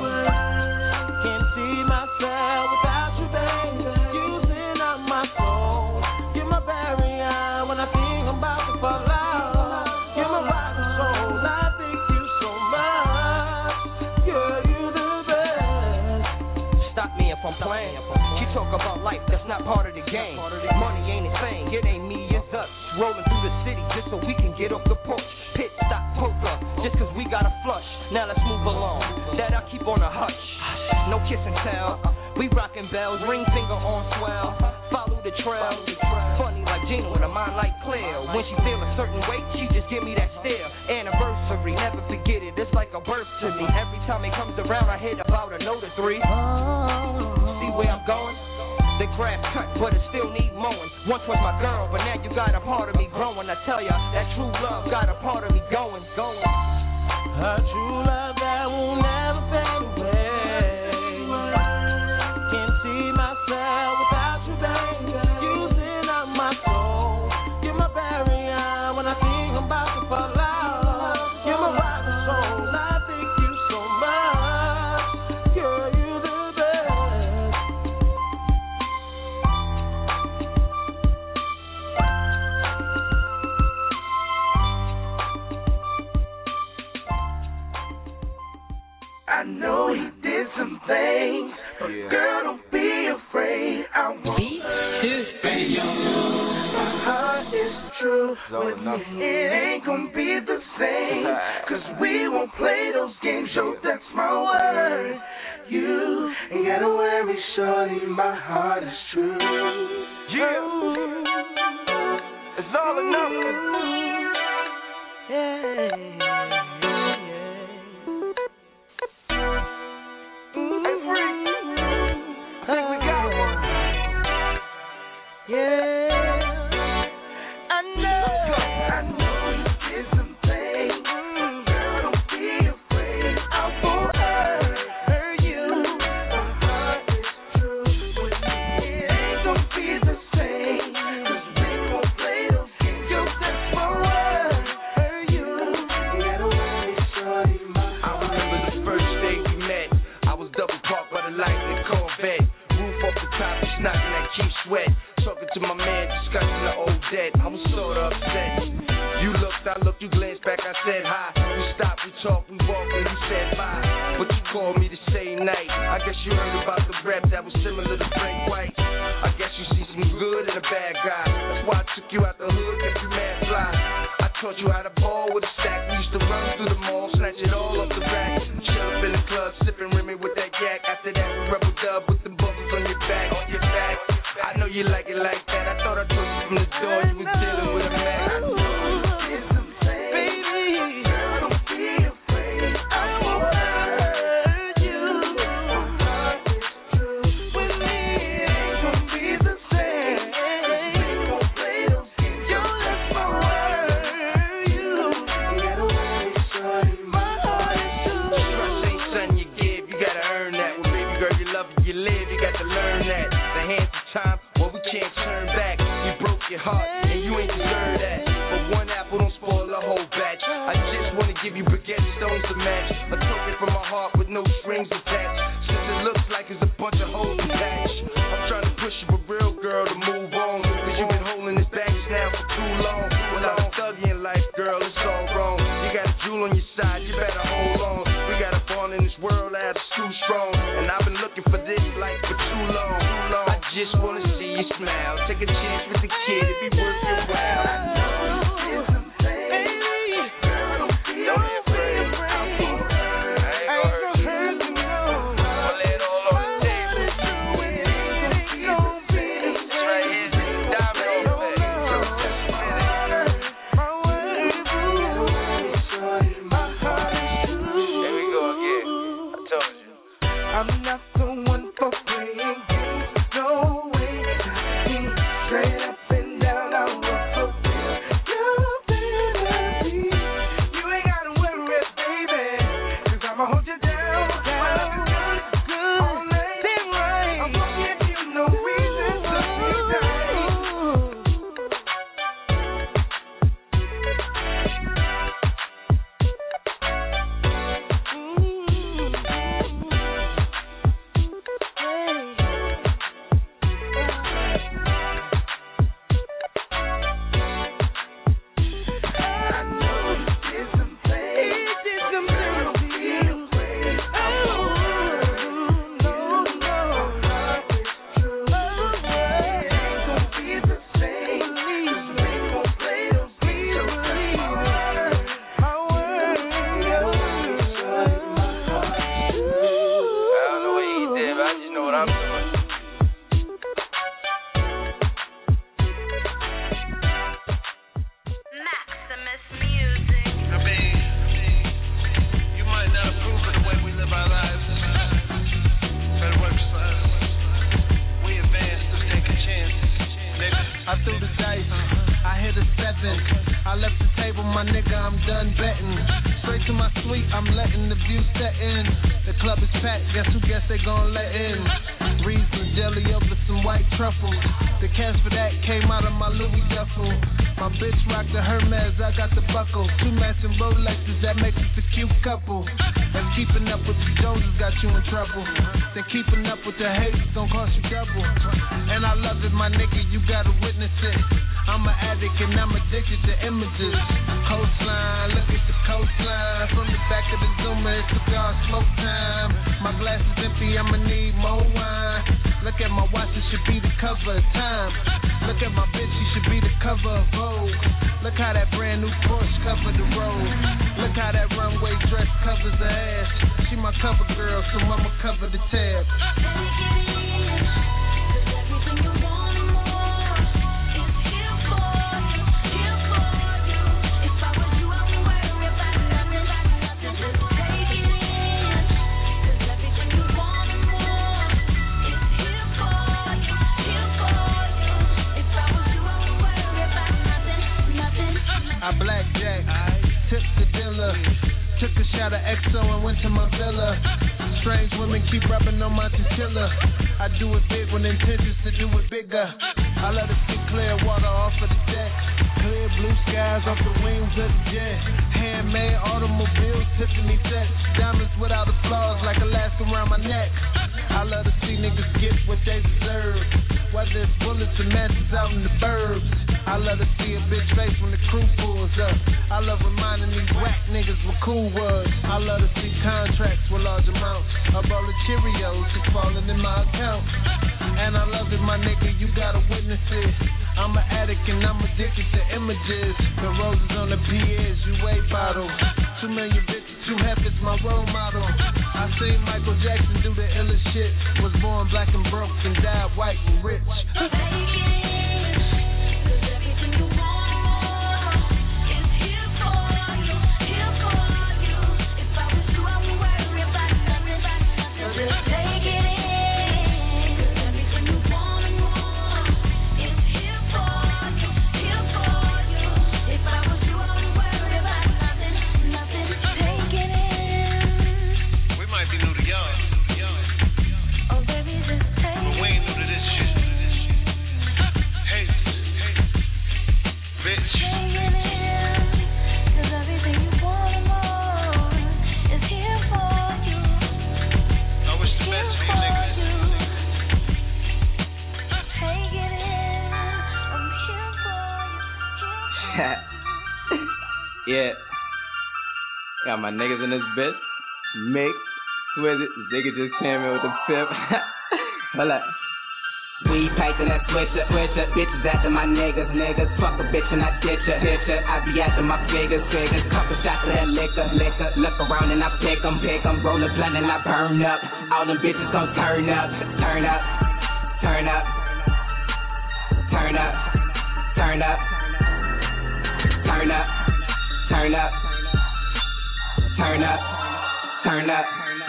[SPEAKER 11] Can't see myself without you, baby. Using up my soul. You're my barrier when I think I'm about to fall out. You're my rock and soul. I thank you so much. Girl, you the best. Stop me if I'm playing. She talk about life, that's not part of the game. Money ain't a thing, it ain't me, it's us. Rolling through the city just so we can get off the porch. Pit stop, poker, just cause we got a flush. Now let's move along, that I keep on a hush. No kiss and tell, we rockin' bells, ring finger on swell. Follow the trail, funny like Gina with a mind like Claire. When she feel a certain way, she just give me that stare. Anniversary, never forget it, it's like a birth to me. Every time it comes around, I hit about a note or three. See where I'm going? The grass cut, but it still need mowing. Once was my girl, but now you got a part of me growing. I tell ya, that true love got a part of me going. A true love that will never fade away. Can't see myself without you, baby. Using up my soul. You're my barrier when I think I'm about to fall out. You're my rock and soul. I thank you so much. Girl, you the best.
[SPEAKER 6] I know he did some things, but girl, don't be afraid. I want my heart is true with me. It ain't gonna be the same, cause we won't play those games, yo, that's my word. You ain't gotta worry, shorty, my heart is true.
[SPEAKER 11] Yeah, it's all enough. Yeah. Time, well, we can't turn back. We broke your heart, and you ain't deserve that.
[SPEAKER 23] tones to match. A token from my heart with no strings attached. Since it looks like it's a bunch of holes to patch. I'm trying to push you a real girl to move on. Cause you've been holding this baggage down for too long. Without a thuggy in life, girl, it's all wrong. You got a jewel on your side, you better hold on. We got a bond in this world that's too strong. And I've been looking for this life for too long. I just wanna see you smile. Take a chance with the kid, it be worth your while. I know it's something. Girl, don't be afraid.
[SPEAKER 6] I'm not the one for playing games, no way. Be straight up and down, I work for real. You better be. You ain't gotta worry, baby, cause I'ma hold you down. My love is good, all night, right. I won't give you no reason to be down.
[SPEAKER 5] Yeah. Got my niggas in this bitch. Mix. Swizz it. Ziggy just came in with the pip. Hold up. We piping that switcher. Bitches after my niggas. Fuck a bitch and I ditch her. I be after my figures. Couple shots of that liquor. Look around and I pick 'em. Roll a blunt and I burn up. All them bitches gon' turn up. Turn up. Turn up. Turn up. Turn up. Turn up. Turn up. Turn up. Turn up.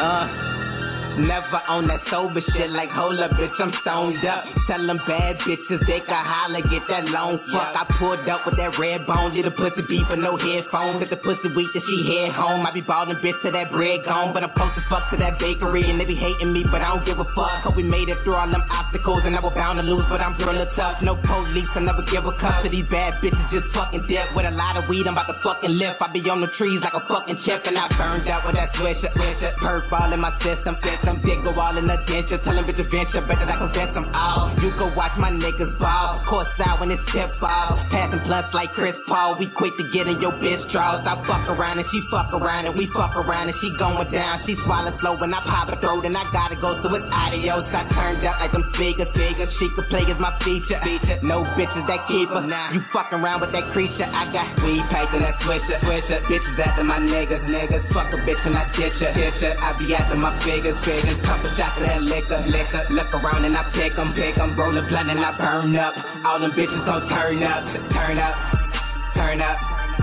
[SPEAKER 5] Never on that sober shit like hold up, bitch, I'm stoned up. Tell them bad bitches they can holler, get that long fuck. I pulled up with that red bone, did a pussy beef but no headphones. Got the pussy weak that she head home. I be ballin' bitch to that bread gone, but I'm close as fuck to that bakery. And they be hating me, but I don't give a fuck. Cause we made it through all them obstacles and I was bound to lose, but I'm thriller tough. No police, I never give a cup to these bad bitches, just fucking dip. With a lot of weed, I'm about to fucking lift. I be on the trees like a fucking chip and I burned out with that switcher. Perp all in my system. Some dick go all in the denture. Tell them bitch adventure, better I convince them all. You go watch my niggas ball. Course out when it's tip ball. Passing plus like Chris Paul. We quick to get in your bitch draws. I fuck around and she fuck around and we fuck around and she going down. She swallow slow when I pop her throat and I gotta go so it's adios. I turned up like them figures. She could play as my feature. No bitches that keep her. You fucking around with that creature. I got weed piping that switcher. Bitches after my niggas. Fuck a bitch and I ditch her. I be after my figures. Couple shots of that liquor. Look around and I pick 'em. Roll a blunt and I burn up. All them bitches gon' turn up. Turn up. Turn up.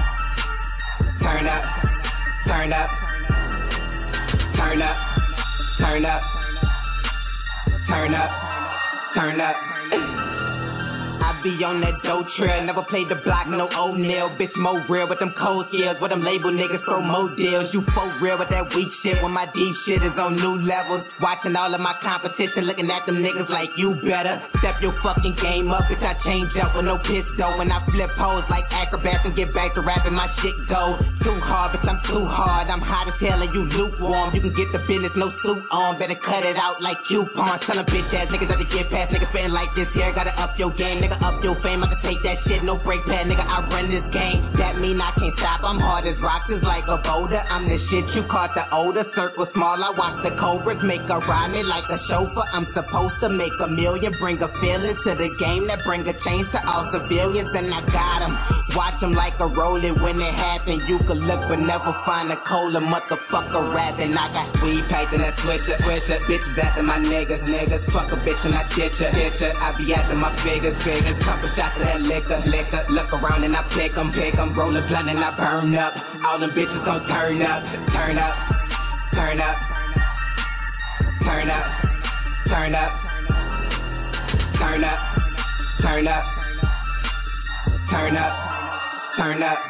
[SPEAKER 5] Turn up. Turn up. Turn up. Turn up. Turn up. Turn up. I be on that dope trail, never played the block, no O'Neal. Bitch, more real with them cold skills, with them label niggas throw more deals. You for real with that weak shit when my deep shit is on new levels. Watching all of my competition, looking at them niggas like you better step your fucking game up. Bitch, I change up with no pistol. When I flip hoes like acrobats and get back to rapping, my shit goes too hard, bitch, I'm too hard. I'm hot as hell and you lukewarm. You can get the business, no suit on, better cut it out like coupons. Tell them bitch ass niggas that to get past, niggas spitting like this here, gotta up your game, nigga. Up your fame, I can take that shit, no break pad, nigga, I run this game. That mean I can't stop, I'm hard as rocks, it's like a boulder. I'm the shit you caught the older, circle small, I watch the cobras make a rhyme it like a chauffeur. I'm supposed to make a million, bring a feeling to the game that bring a change to all civilians, and I got them. Watch them like a roller when it happen. You can look but never find a cola motherfucker rapping. I got weed pipes and that switcher. Bitches after my niggas. Fuck a bitch and I ditch her. I be after my figures. Couple shots of that liquor. Look around and I pick 'em. Roll a blunt and I burn up. All them bitches gon' turn up. Turn up. Turn up. Turn up. Turn up. Turn up. Turn up. Turn up. Turn up.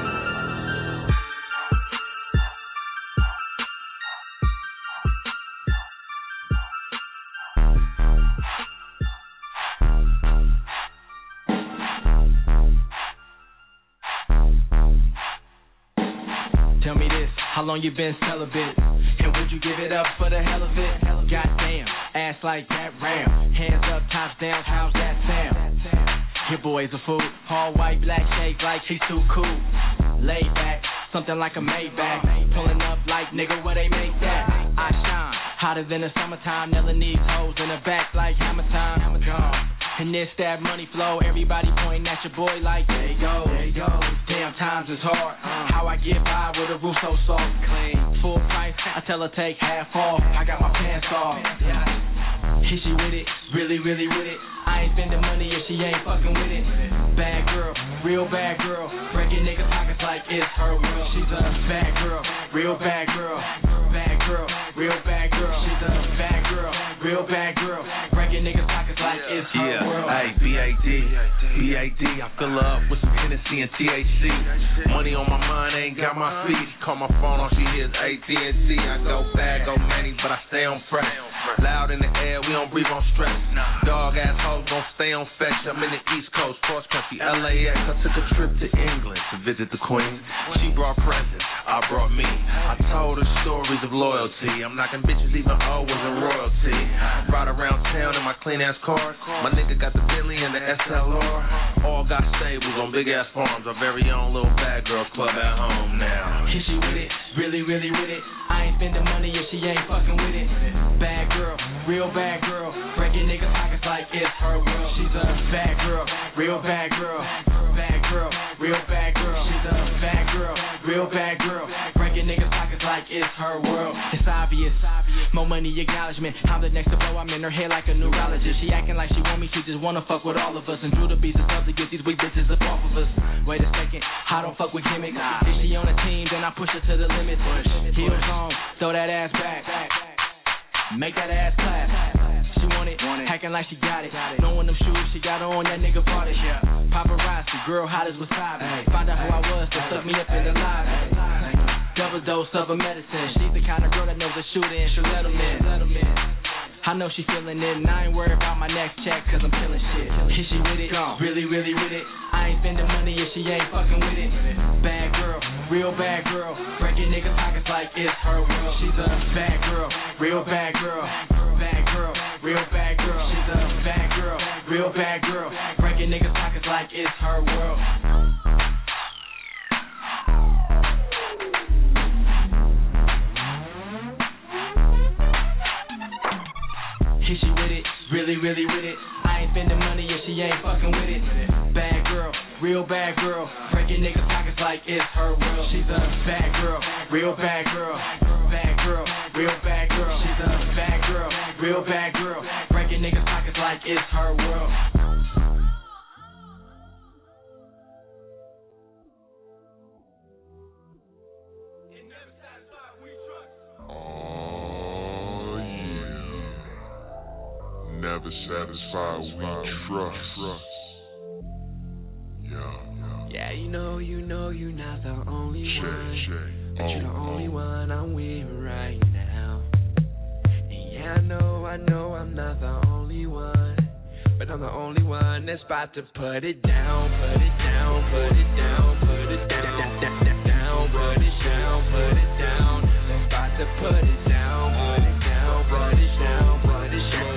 [SPEAKER 22] Tell me this, how long you been celibate? And would you give it up for the hell of it? Goddamn, ass like that ram. Hands up, tops down, how's that sound? Your boy's a fool, all white, black shades like she's too cool. Laid back, something like a Maybach. Pulling up like, nigga, where they make that? I shine, hotter than the summertime. Nailing these hoes in the back like hammer time. And this that money flow, everybody pointing at your boy like, there you go. Damn, times is hard. How I get by with a roof so soft, clean, full price. I tell her take half off. I got my pants off. Is she with it? Really with it? I ain't spending money if she ain't fucking with it. Bad girl, real bad girl. Breaking nigga pockets like it's her world. She's a bad girl, real bad girl. Bad girl, real bad girl. She's a bad girl, real bad girl. Breaking nigga pockets like it's her world.
[SPEAKER 9] Hey, B.A.D. I fill her up with some Hennessy and THC. Money on my mind, ain't got my feet. Call my phone on, she hears AT&T. I go bad, go many, but I stay on fresh. Loud in the air, we don't breathe on stress. Dog ass hoes gon' stay on fetch. I'm in the East Coast, cross country, LAX. I took a trip to England to visit the Queen. She brought presents, I brought me. I told her stories of loyalty. I'm knocking bitches, even O wasn't royalty. Ride around town in my clean ass car. My nigga got the Bentley and the SLR. All got stables on big ass farms. Our very own little bad girl club at home now.
[SPEAKER 17] Is she with it? Really, really with it? I ain't spending money if she ain't fucking with it. Bad girl, real bad girl. Breaking niggas pockets like it's her world. She's a bad girl, real bad girl. Bad girl, real bad girl. She's a bad girl, real bad girl. Breaking niggas pockets like it's her world. It's obvious. More money, acknowledgement. I'm the next to blow. I'm in her head like a neurologist. She acting like she want me. She just wanna fuck with all of us. And drew the beats and stuff to get these weak bitches up off of us. Wait a second, I don't fuck with gimmicks. If she on a team, then I push her to the limit. Heels on, throw that ass back. Make that ass clap. She want it, hacking like she got it. Knowing them shoes she got on, that nigga bought it. Paparazzi, girl hot as wasabi. Found out who I was, they stuck me up in the lobby. Double dose of a medicine. She's the kind of girl that knows a shooter and she'll let him in. I know she feeling it, and I ain't worried about my next check, cause I'm killing shit. Is she with it? Really, really with it? I ain't spending money if she ain't fucking with it. Bad girl, real bad girl. Breaking niggas pockets like it's her world. She's a bad girl, real bad girl. Bad girl, real bad girl. She's a bad girl, real bad girl. Breaking niggas pockets like it's her world. Is she with it? Really, really with it? I ain't spending money if she ain't fucking with it. Bad girl, real bad girl. Breaking niggas pockets like it's her world. She's a bad girl, real bad girl. Bad girl, real bad girl. She's a bad girl, real bad girl. Breaking niggas pockets like it's her world.
[SPEAKER 18] Never satisfied, we trust.
[SPEAKER 12] Yeah, you know you're not the only one. But you're the only one I'm with right now. And yeah, I know I'm not the only one. But I'm the only one that's about to put it down, put it down, put it down, put it down, down, put it down, put it down. I'm about to put it down, put it down, put it down, put it down.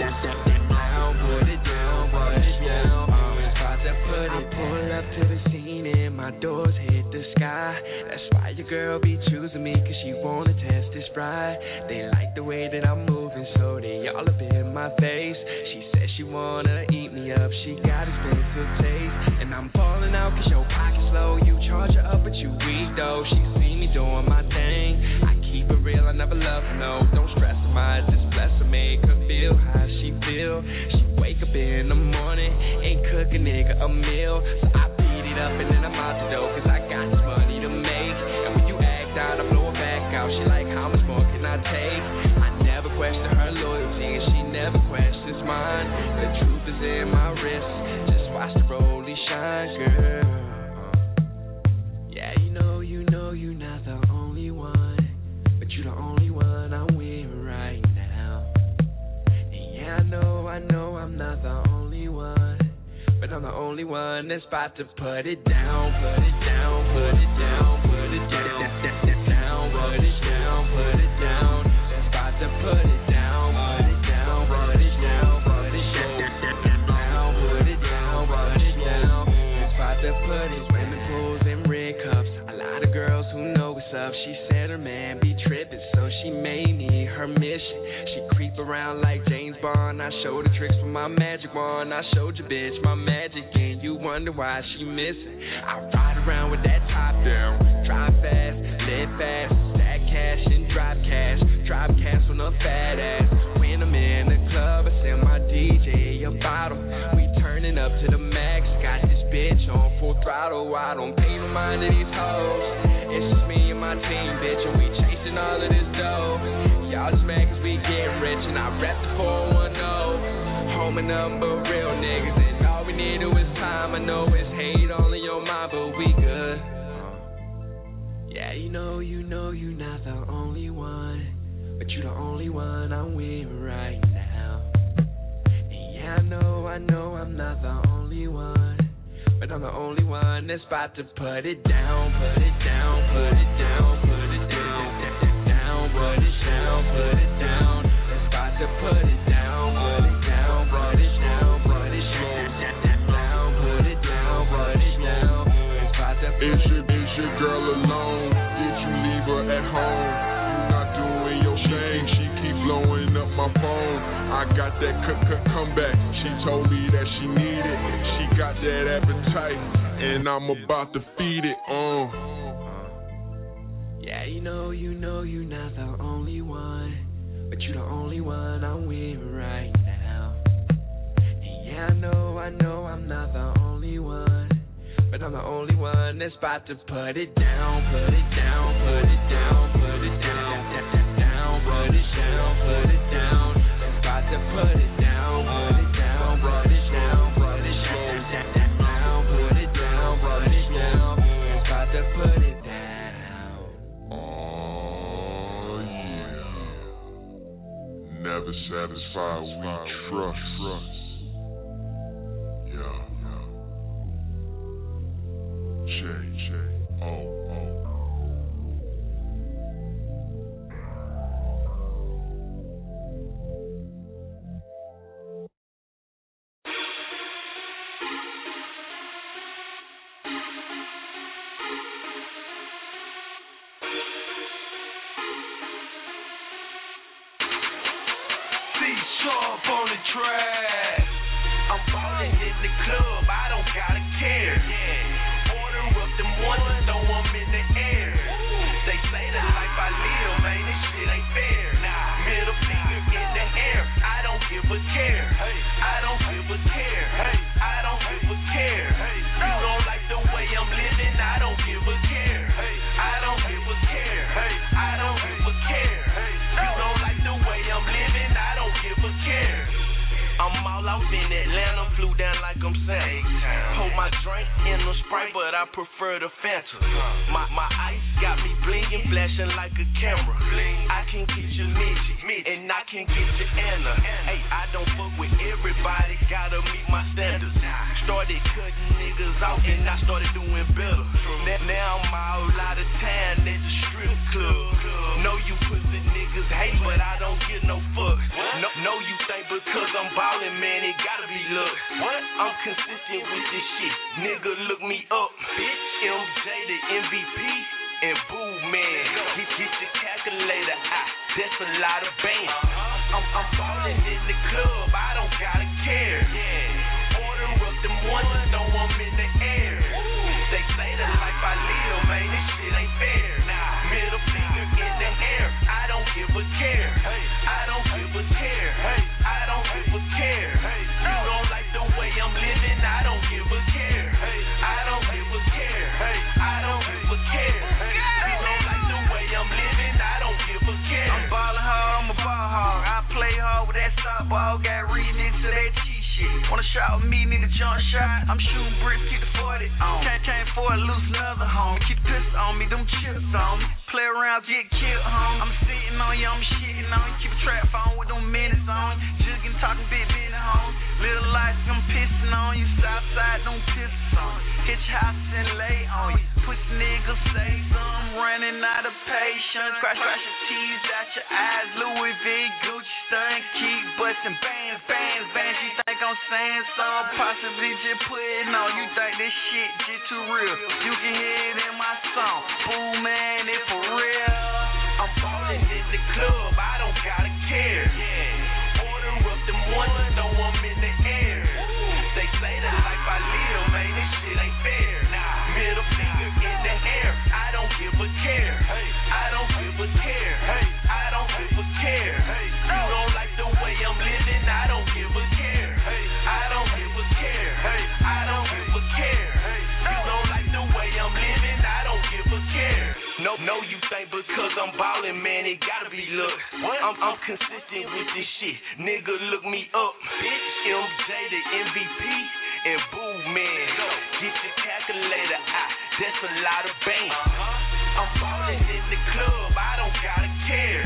[SPEAKER 12] To the scene and my doors hit the sky. That's why your girl be choosing me, cause she wanna test this ride. They like the way that I'm moving, so they all up in my face. She said she wanna eat me up, she got expensive taste. And I'm falling out cause your pocket's low. You charge her up but you weak though. She see me doing my thing. I keep it real, I never love her, no. Don't stress her mind, just bless her, make her feel how she feel. She wake up in the morning and cook a nigga a meal. So I up and then I'm out the door, cause I got this money to make. And when you act out, I blow her back out. She like, how much more can I take? I never question her loyalty, and she never questions mine. The truth is in my wrist, just watch the rollie shine, girl. Yeah, you know you're not the only one. But you're the only one I'm with right now. And yeah, I know I'm not the only one. But I'm the only one that's about to put it down, put it down, put it down, put it down, down, put it down, put it down. That's about to put it down, put it down, put it down, put it down, put it down, put it down. That's about to put it. Swimming pools and red cups. A lot of girls who know what's up. She said her man be tripping, so she made me her mission. She creep around like James Bond. I showed her tricks with my magic wand. I showed your bitch my magic, and you wonder why she missing. I ride around with that top down, drive fast, live fast, stack cash and drop cash on a fat ass. When I'm in the club, I send my DJ a bottle. We turning up to the max, got this bitch on full throttle. I don't pay no mind to these hoes. It's just me and my team, bitch, and we chasing all of this dough. Y'all just mad cause we get rich, and I rap the 410. Home and number real niggas, and all we need is time. I know it's hate only on mine, but we good. Yeah, you know you're not the only one. But you're the only one I'm with right now. And yeah, I know I'm not the only one. But I'm the only one that's about to put it down, put it down, put it down, put it down, down, put it down, put it down. That's about to put it down, put it down.
[SPEAKER 18] your girl alone? Did you leave her at home? You not doing your thing, she keep blowing up my phone. I got that comeback, she told me that she need it. She got that appetite, and I'm about to feed it,
[SPEAKER 12] Yeah, you know you're not the only one, but you're the only one I'm with right now. And yeah, I know I'm not the only one, but I'm the only one that's about to put it down, put it down, put it down, put it down, down, put it down, put it down. It's about to put it down, put it down, put it down, put it down, put it down, put it down. It's about to put it down.
[SPEAKER 18] Oh yeah. Never satisfied, we trust. J-O-O.
[SPEAKER 13] C-Sharp on the track. I'm ballin' in the club, I don't gotta care. Order up them ones and throw them in the air. They say the life I live, man, this shit ain't fair. Middle finger in the air, I don't give a care. I don't give a care. I don't give a care. You don't like the way I'm living, I don't give a care. I don't give a care. I don't give a care. You don't like the way I'm living, I don't give a care. I'm all out in Atlanta, flew down like I'm saying. Hold my drink in the Sprite, but I prefer the Fanta. My ice got me blingin', flashing like a camera. I can get you Mitchie, and I can get you Anna. Hey, I don't fuck with everybody, gotta meet my standards. Started cutting niggas out, and I started doing better. Now I'm all out of town at the strip club. Know you pussy niggas hate, but I don't get no fuck. No, you think because I'm ballin', man, it gotta be luck. I'm consistent with this shit, nigga, look me up. Bitch, MJ the MVP, and boo, man, get your calculator out, that's a lot of bands. I'm ballin' in the club, I don't gotta care. Order up them ones and throw them in the air. They say the life I live, man, this shit ain't fair. Middle finger in the air, I don't give a care. I don't give a care. I don't give a care. You don't like the way I'm living, I don't give a care. I don't give a care. I don't give a care. You don't like the way I'm living, I don't give a care. I'm ballin' hard, I'm a ball hog. I play hard with that softball, got reading into that cheat shit. Wanna shot with me, need a jump shot. I'm shooting bricks, keep the 40 on. Came for it, lose another home. Keep the pistol on me, them chips on me. Play around, get killed, home. I'm sitting on you, I'm shitting on you. Keep a trap phone with them minutes on you. Jugging, talking big business, home. Little lights, I'm pissing on you. Southside, don't piss on you. Hit your house and lay on you. Pussy niggas say something, running out of patience. Crash your teeth out your eyes. Louis V, Gucci, stunning, keep busting bands. You think I'm saying something, possibly just putting on. You think this shit just too real. You can hear it in my song. Boo, man, it for real. I'm ballin' in the club, I don't gotta care. Order up them ones and throw them in the air. They say the life I live, man, this shit ain't fair. Middle finger in the air, I don't give a care. I don't give a care. I don't give a care. You don't like the way I'm living, I don't give a care. I don't give a care. I don't give a care. You don't like the way I'm living, I don't give a care. No, you think because I'm ballin', man, it gotta be luck. I'm consistent with this shit, nigga, look me up. Bitch, MJ the MVP, and boo, man, get your calculator out, that's a lot of bands. I'm ballin' in the club, I don't gotta care.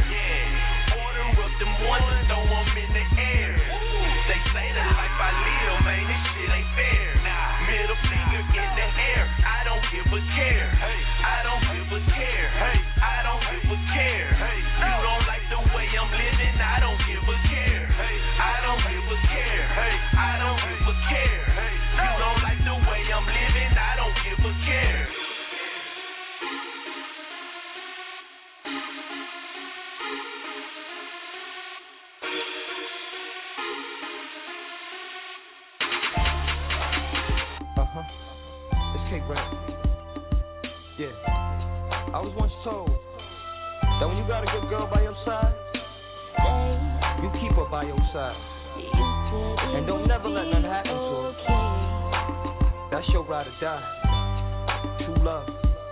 [SPEAKER 13] Order up them ones and throw them in the air. They say the life I live, man, this shit ain't fair. Middle finger in the air, I don't give a care. I don't give a care. I don't give a care. You don't like the way I'm living, I don't give a care. I don't give a care. I don't give a care. You don't like the way I'm living, I don't give a care.
[SPEAKER 20] right? Yeah. I was once told that when you got a good girl by your side, you keep her by your side. And don't never let nothing happen to her. That's your ride or die. True love.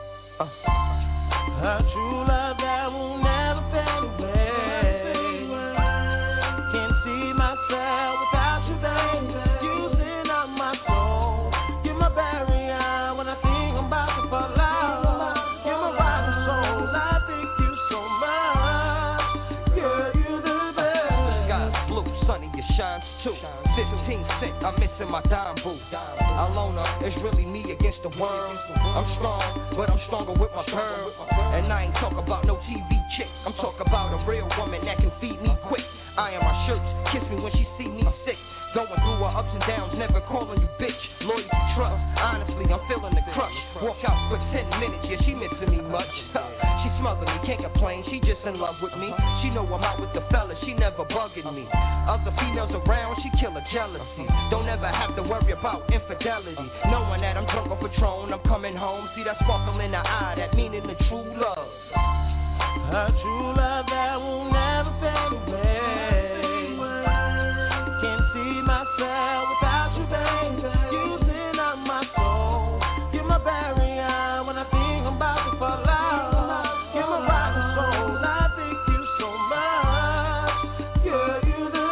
[SPEAKER 11] A true love that will never fade away. Can't see myself without you, baby. Using up my soul. You're my barrier when I think I'm about to fall out. You're my rotten soul. I thank you so much. Girl, you the best.
[SPEAKER 20] The sky's blue, sunny, it shines too. 15 cents, I'm missing my dime boo. Alone, it's really me against the world. I'm strong, but I'm stronger with my girl. And I ain't talk about no TV chick. I'm talk about a real woman that can feed me quick. I am my shirts, kiss me when she see me sick. Going through her ups and downs, never calling you bitch. Loyalty, trust, honestly, I'm feeling the crush. Walk out for 10 minutes, yeah, she missing me much. She smothering me, can't complain, she just in love with me. She know I'm out with the fellas, she never bugging me. Other females around, she kill her jealousy. Don't ever have to worry about infidelity. Knowing that I'm drunk off Patron, I'm coming home. See that sparkle in the eye, that meaning the true love.
[SPEAKER 11] A true love that will never fade away. Can't see myself without you, baby. Using up my soul. You're my barrier when I think I'm about to fall out. You're my rotten soul. I thank you so much. Girl, you the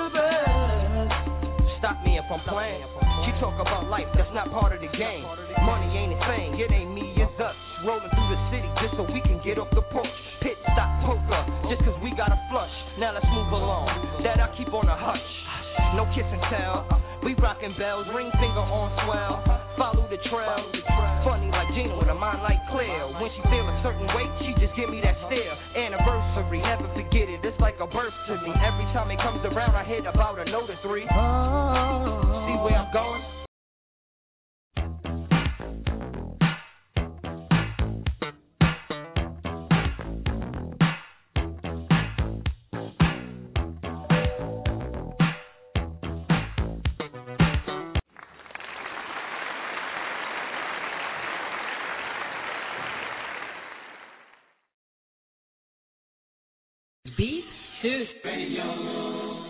[SPEAKER 11] best.
[SPEAKER 20] Stop me if I'm playing. She talk about life, that's not part of the game. Money ain't a thing, it ain't me, it's us. Rolling through the city just so we can get off the porch. Pit stop poker, just cause we got a flush. Now let's move along, that I keep on a hush. No kiss and tell, we rockin' bells, ring finger on swell. Follow the trail, funny like Gina with a mind like Claire. When she feel a certain way, she just give me that stare. Anniversary, never forget it, it's like a birth to me. Every time it comes around, I hit about a note or three. See where I'm going?
[SPEAKER 3] Beat to radio.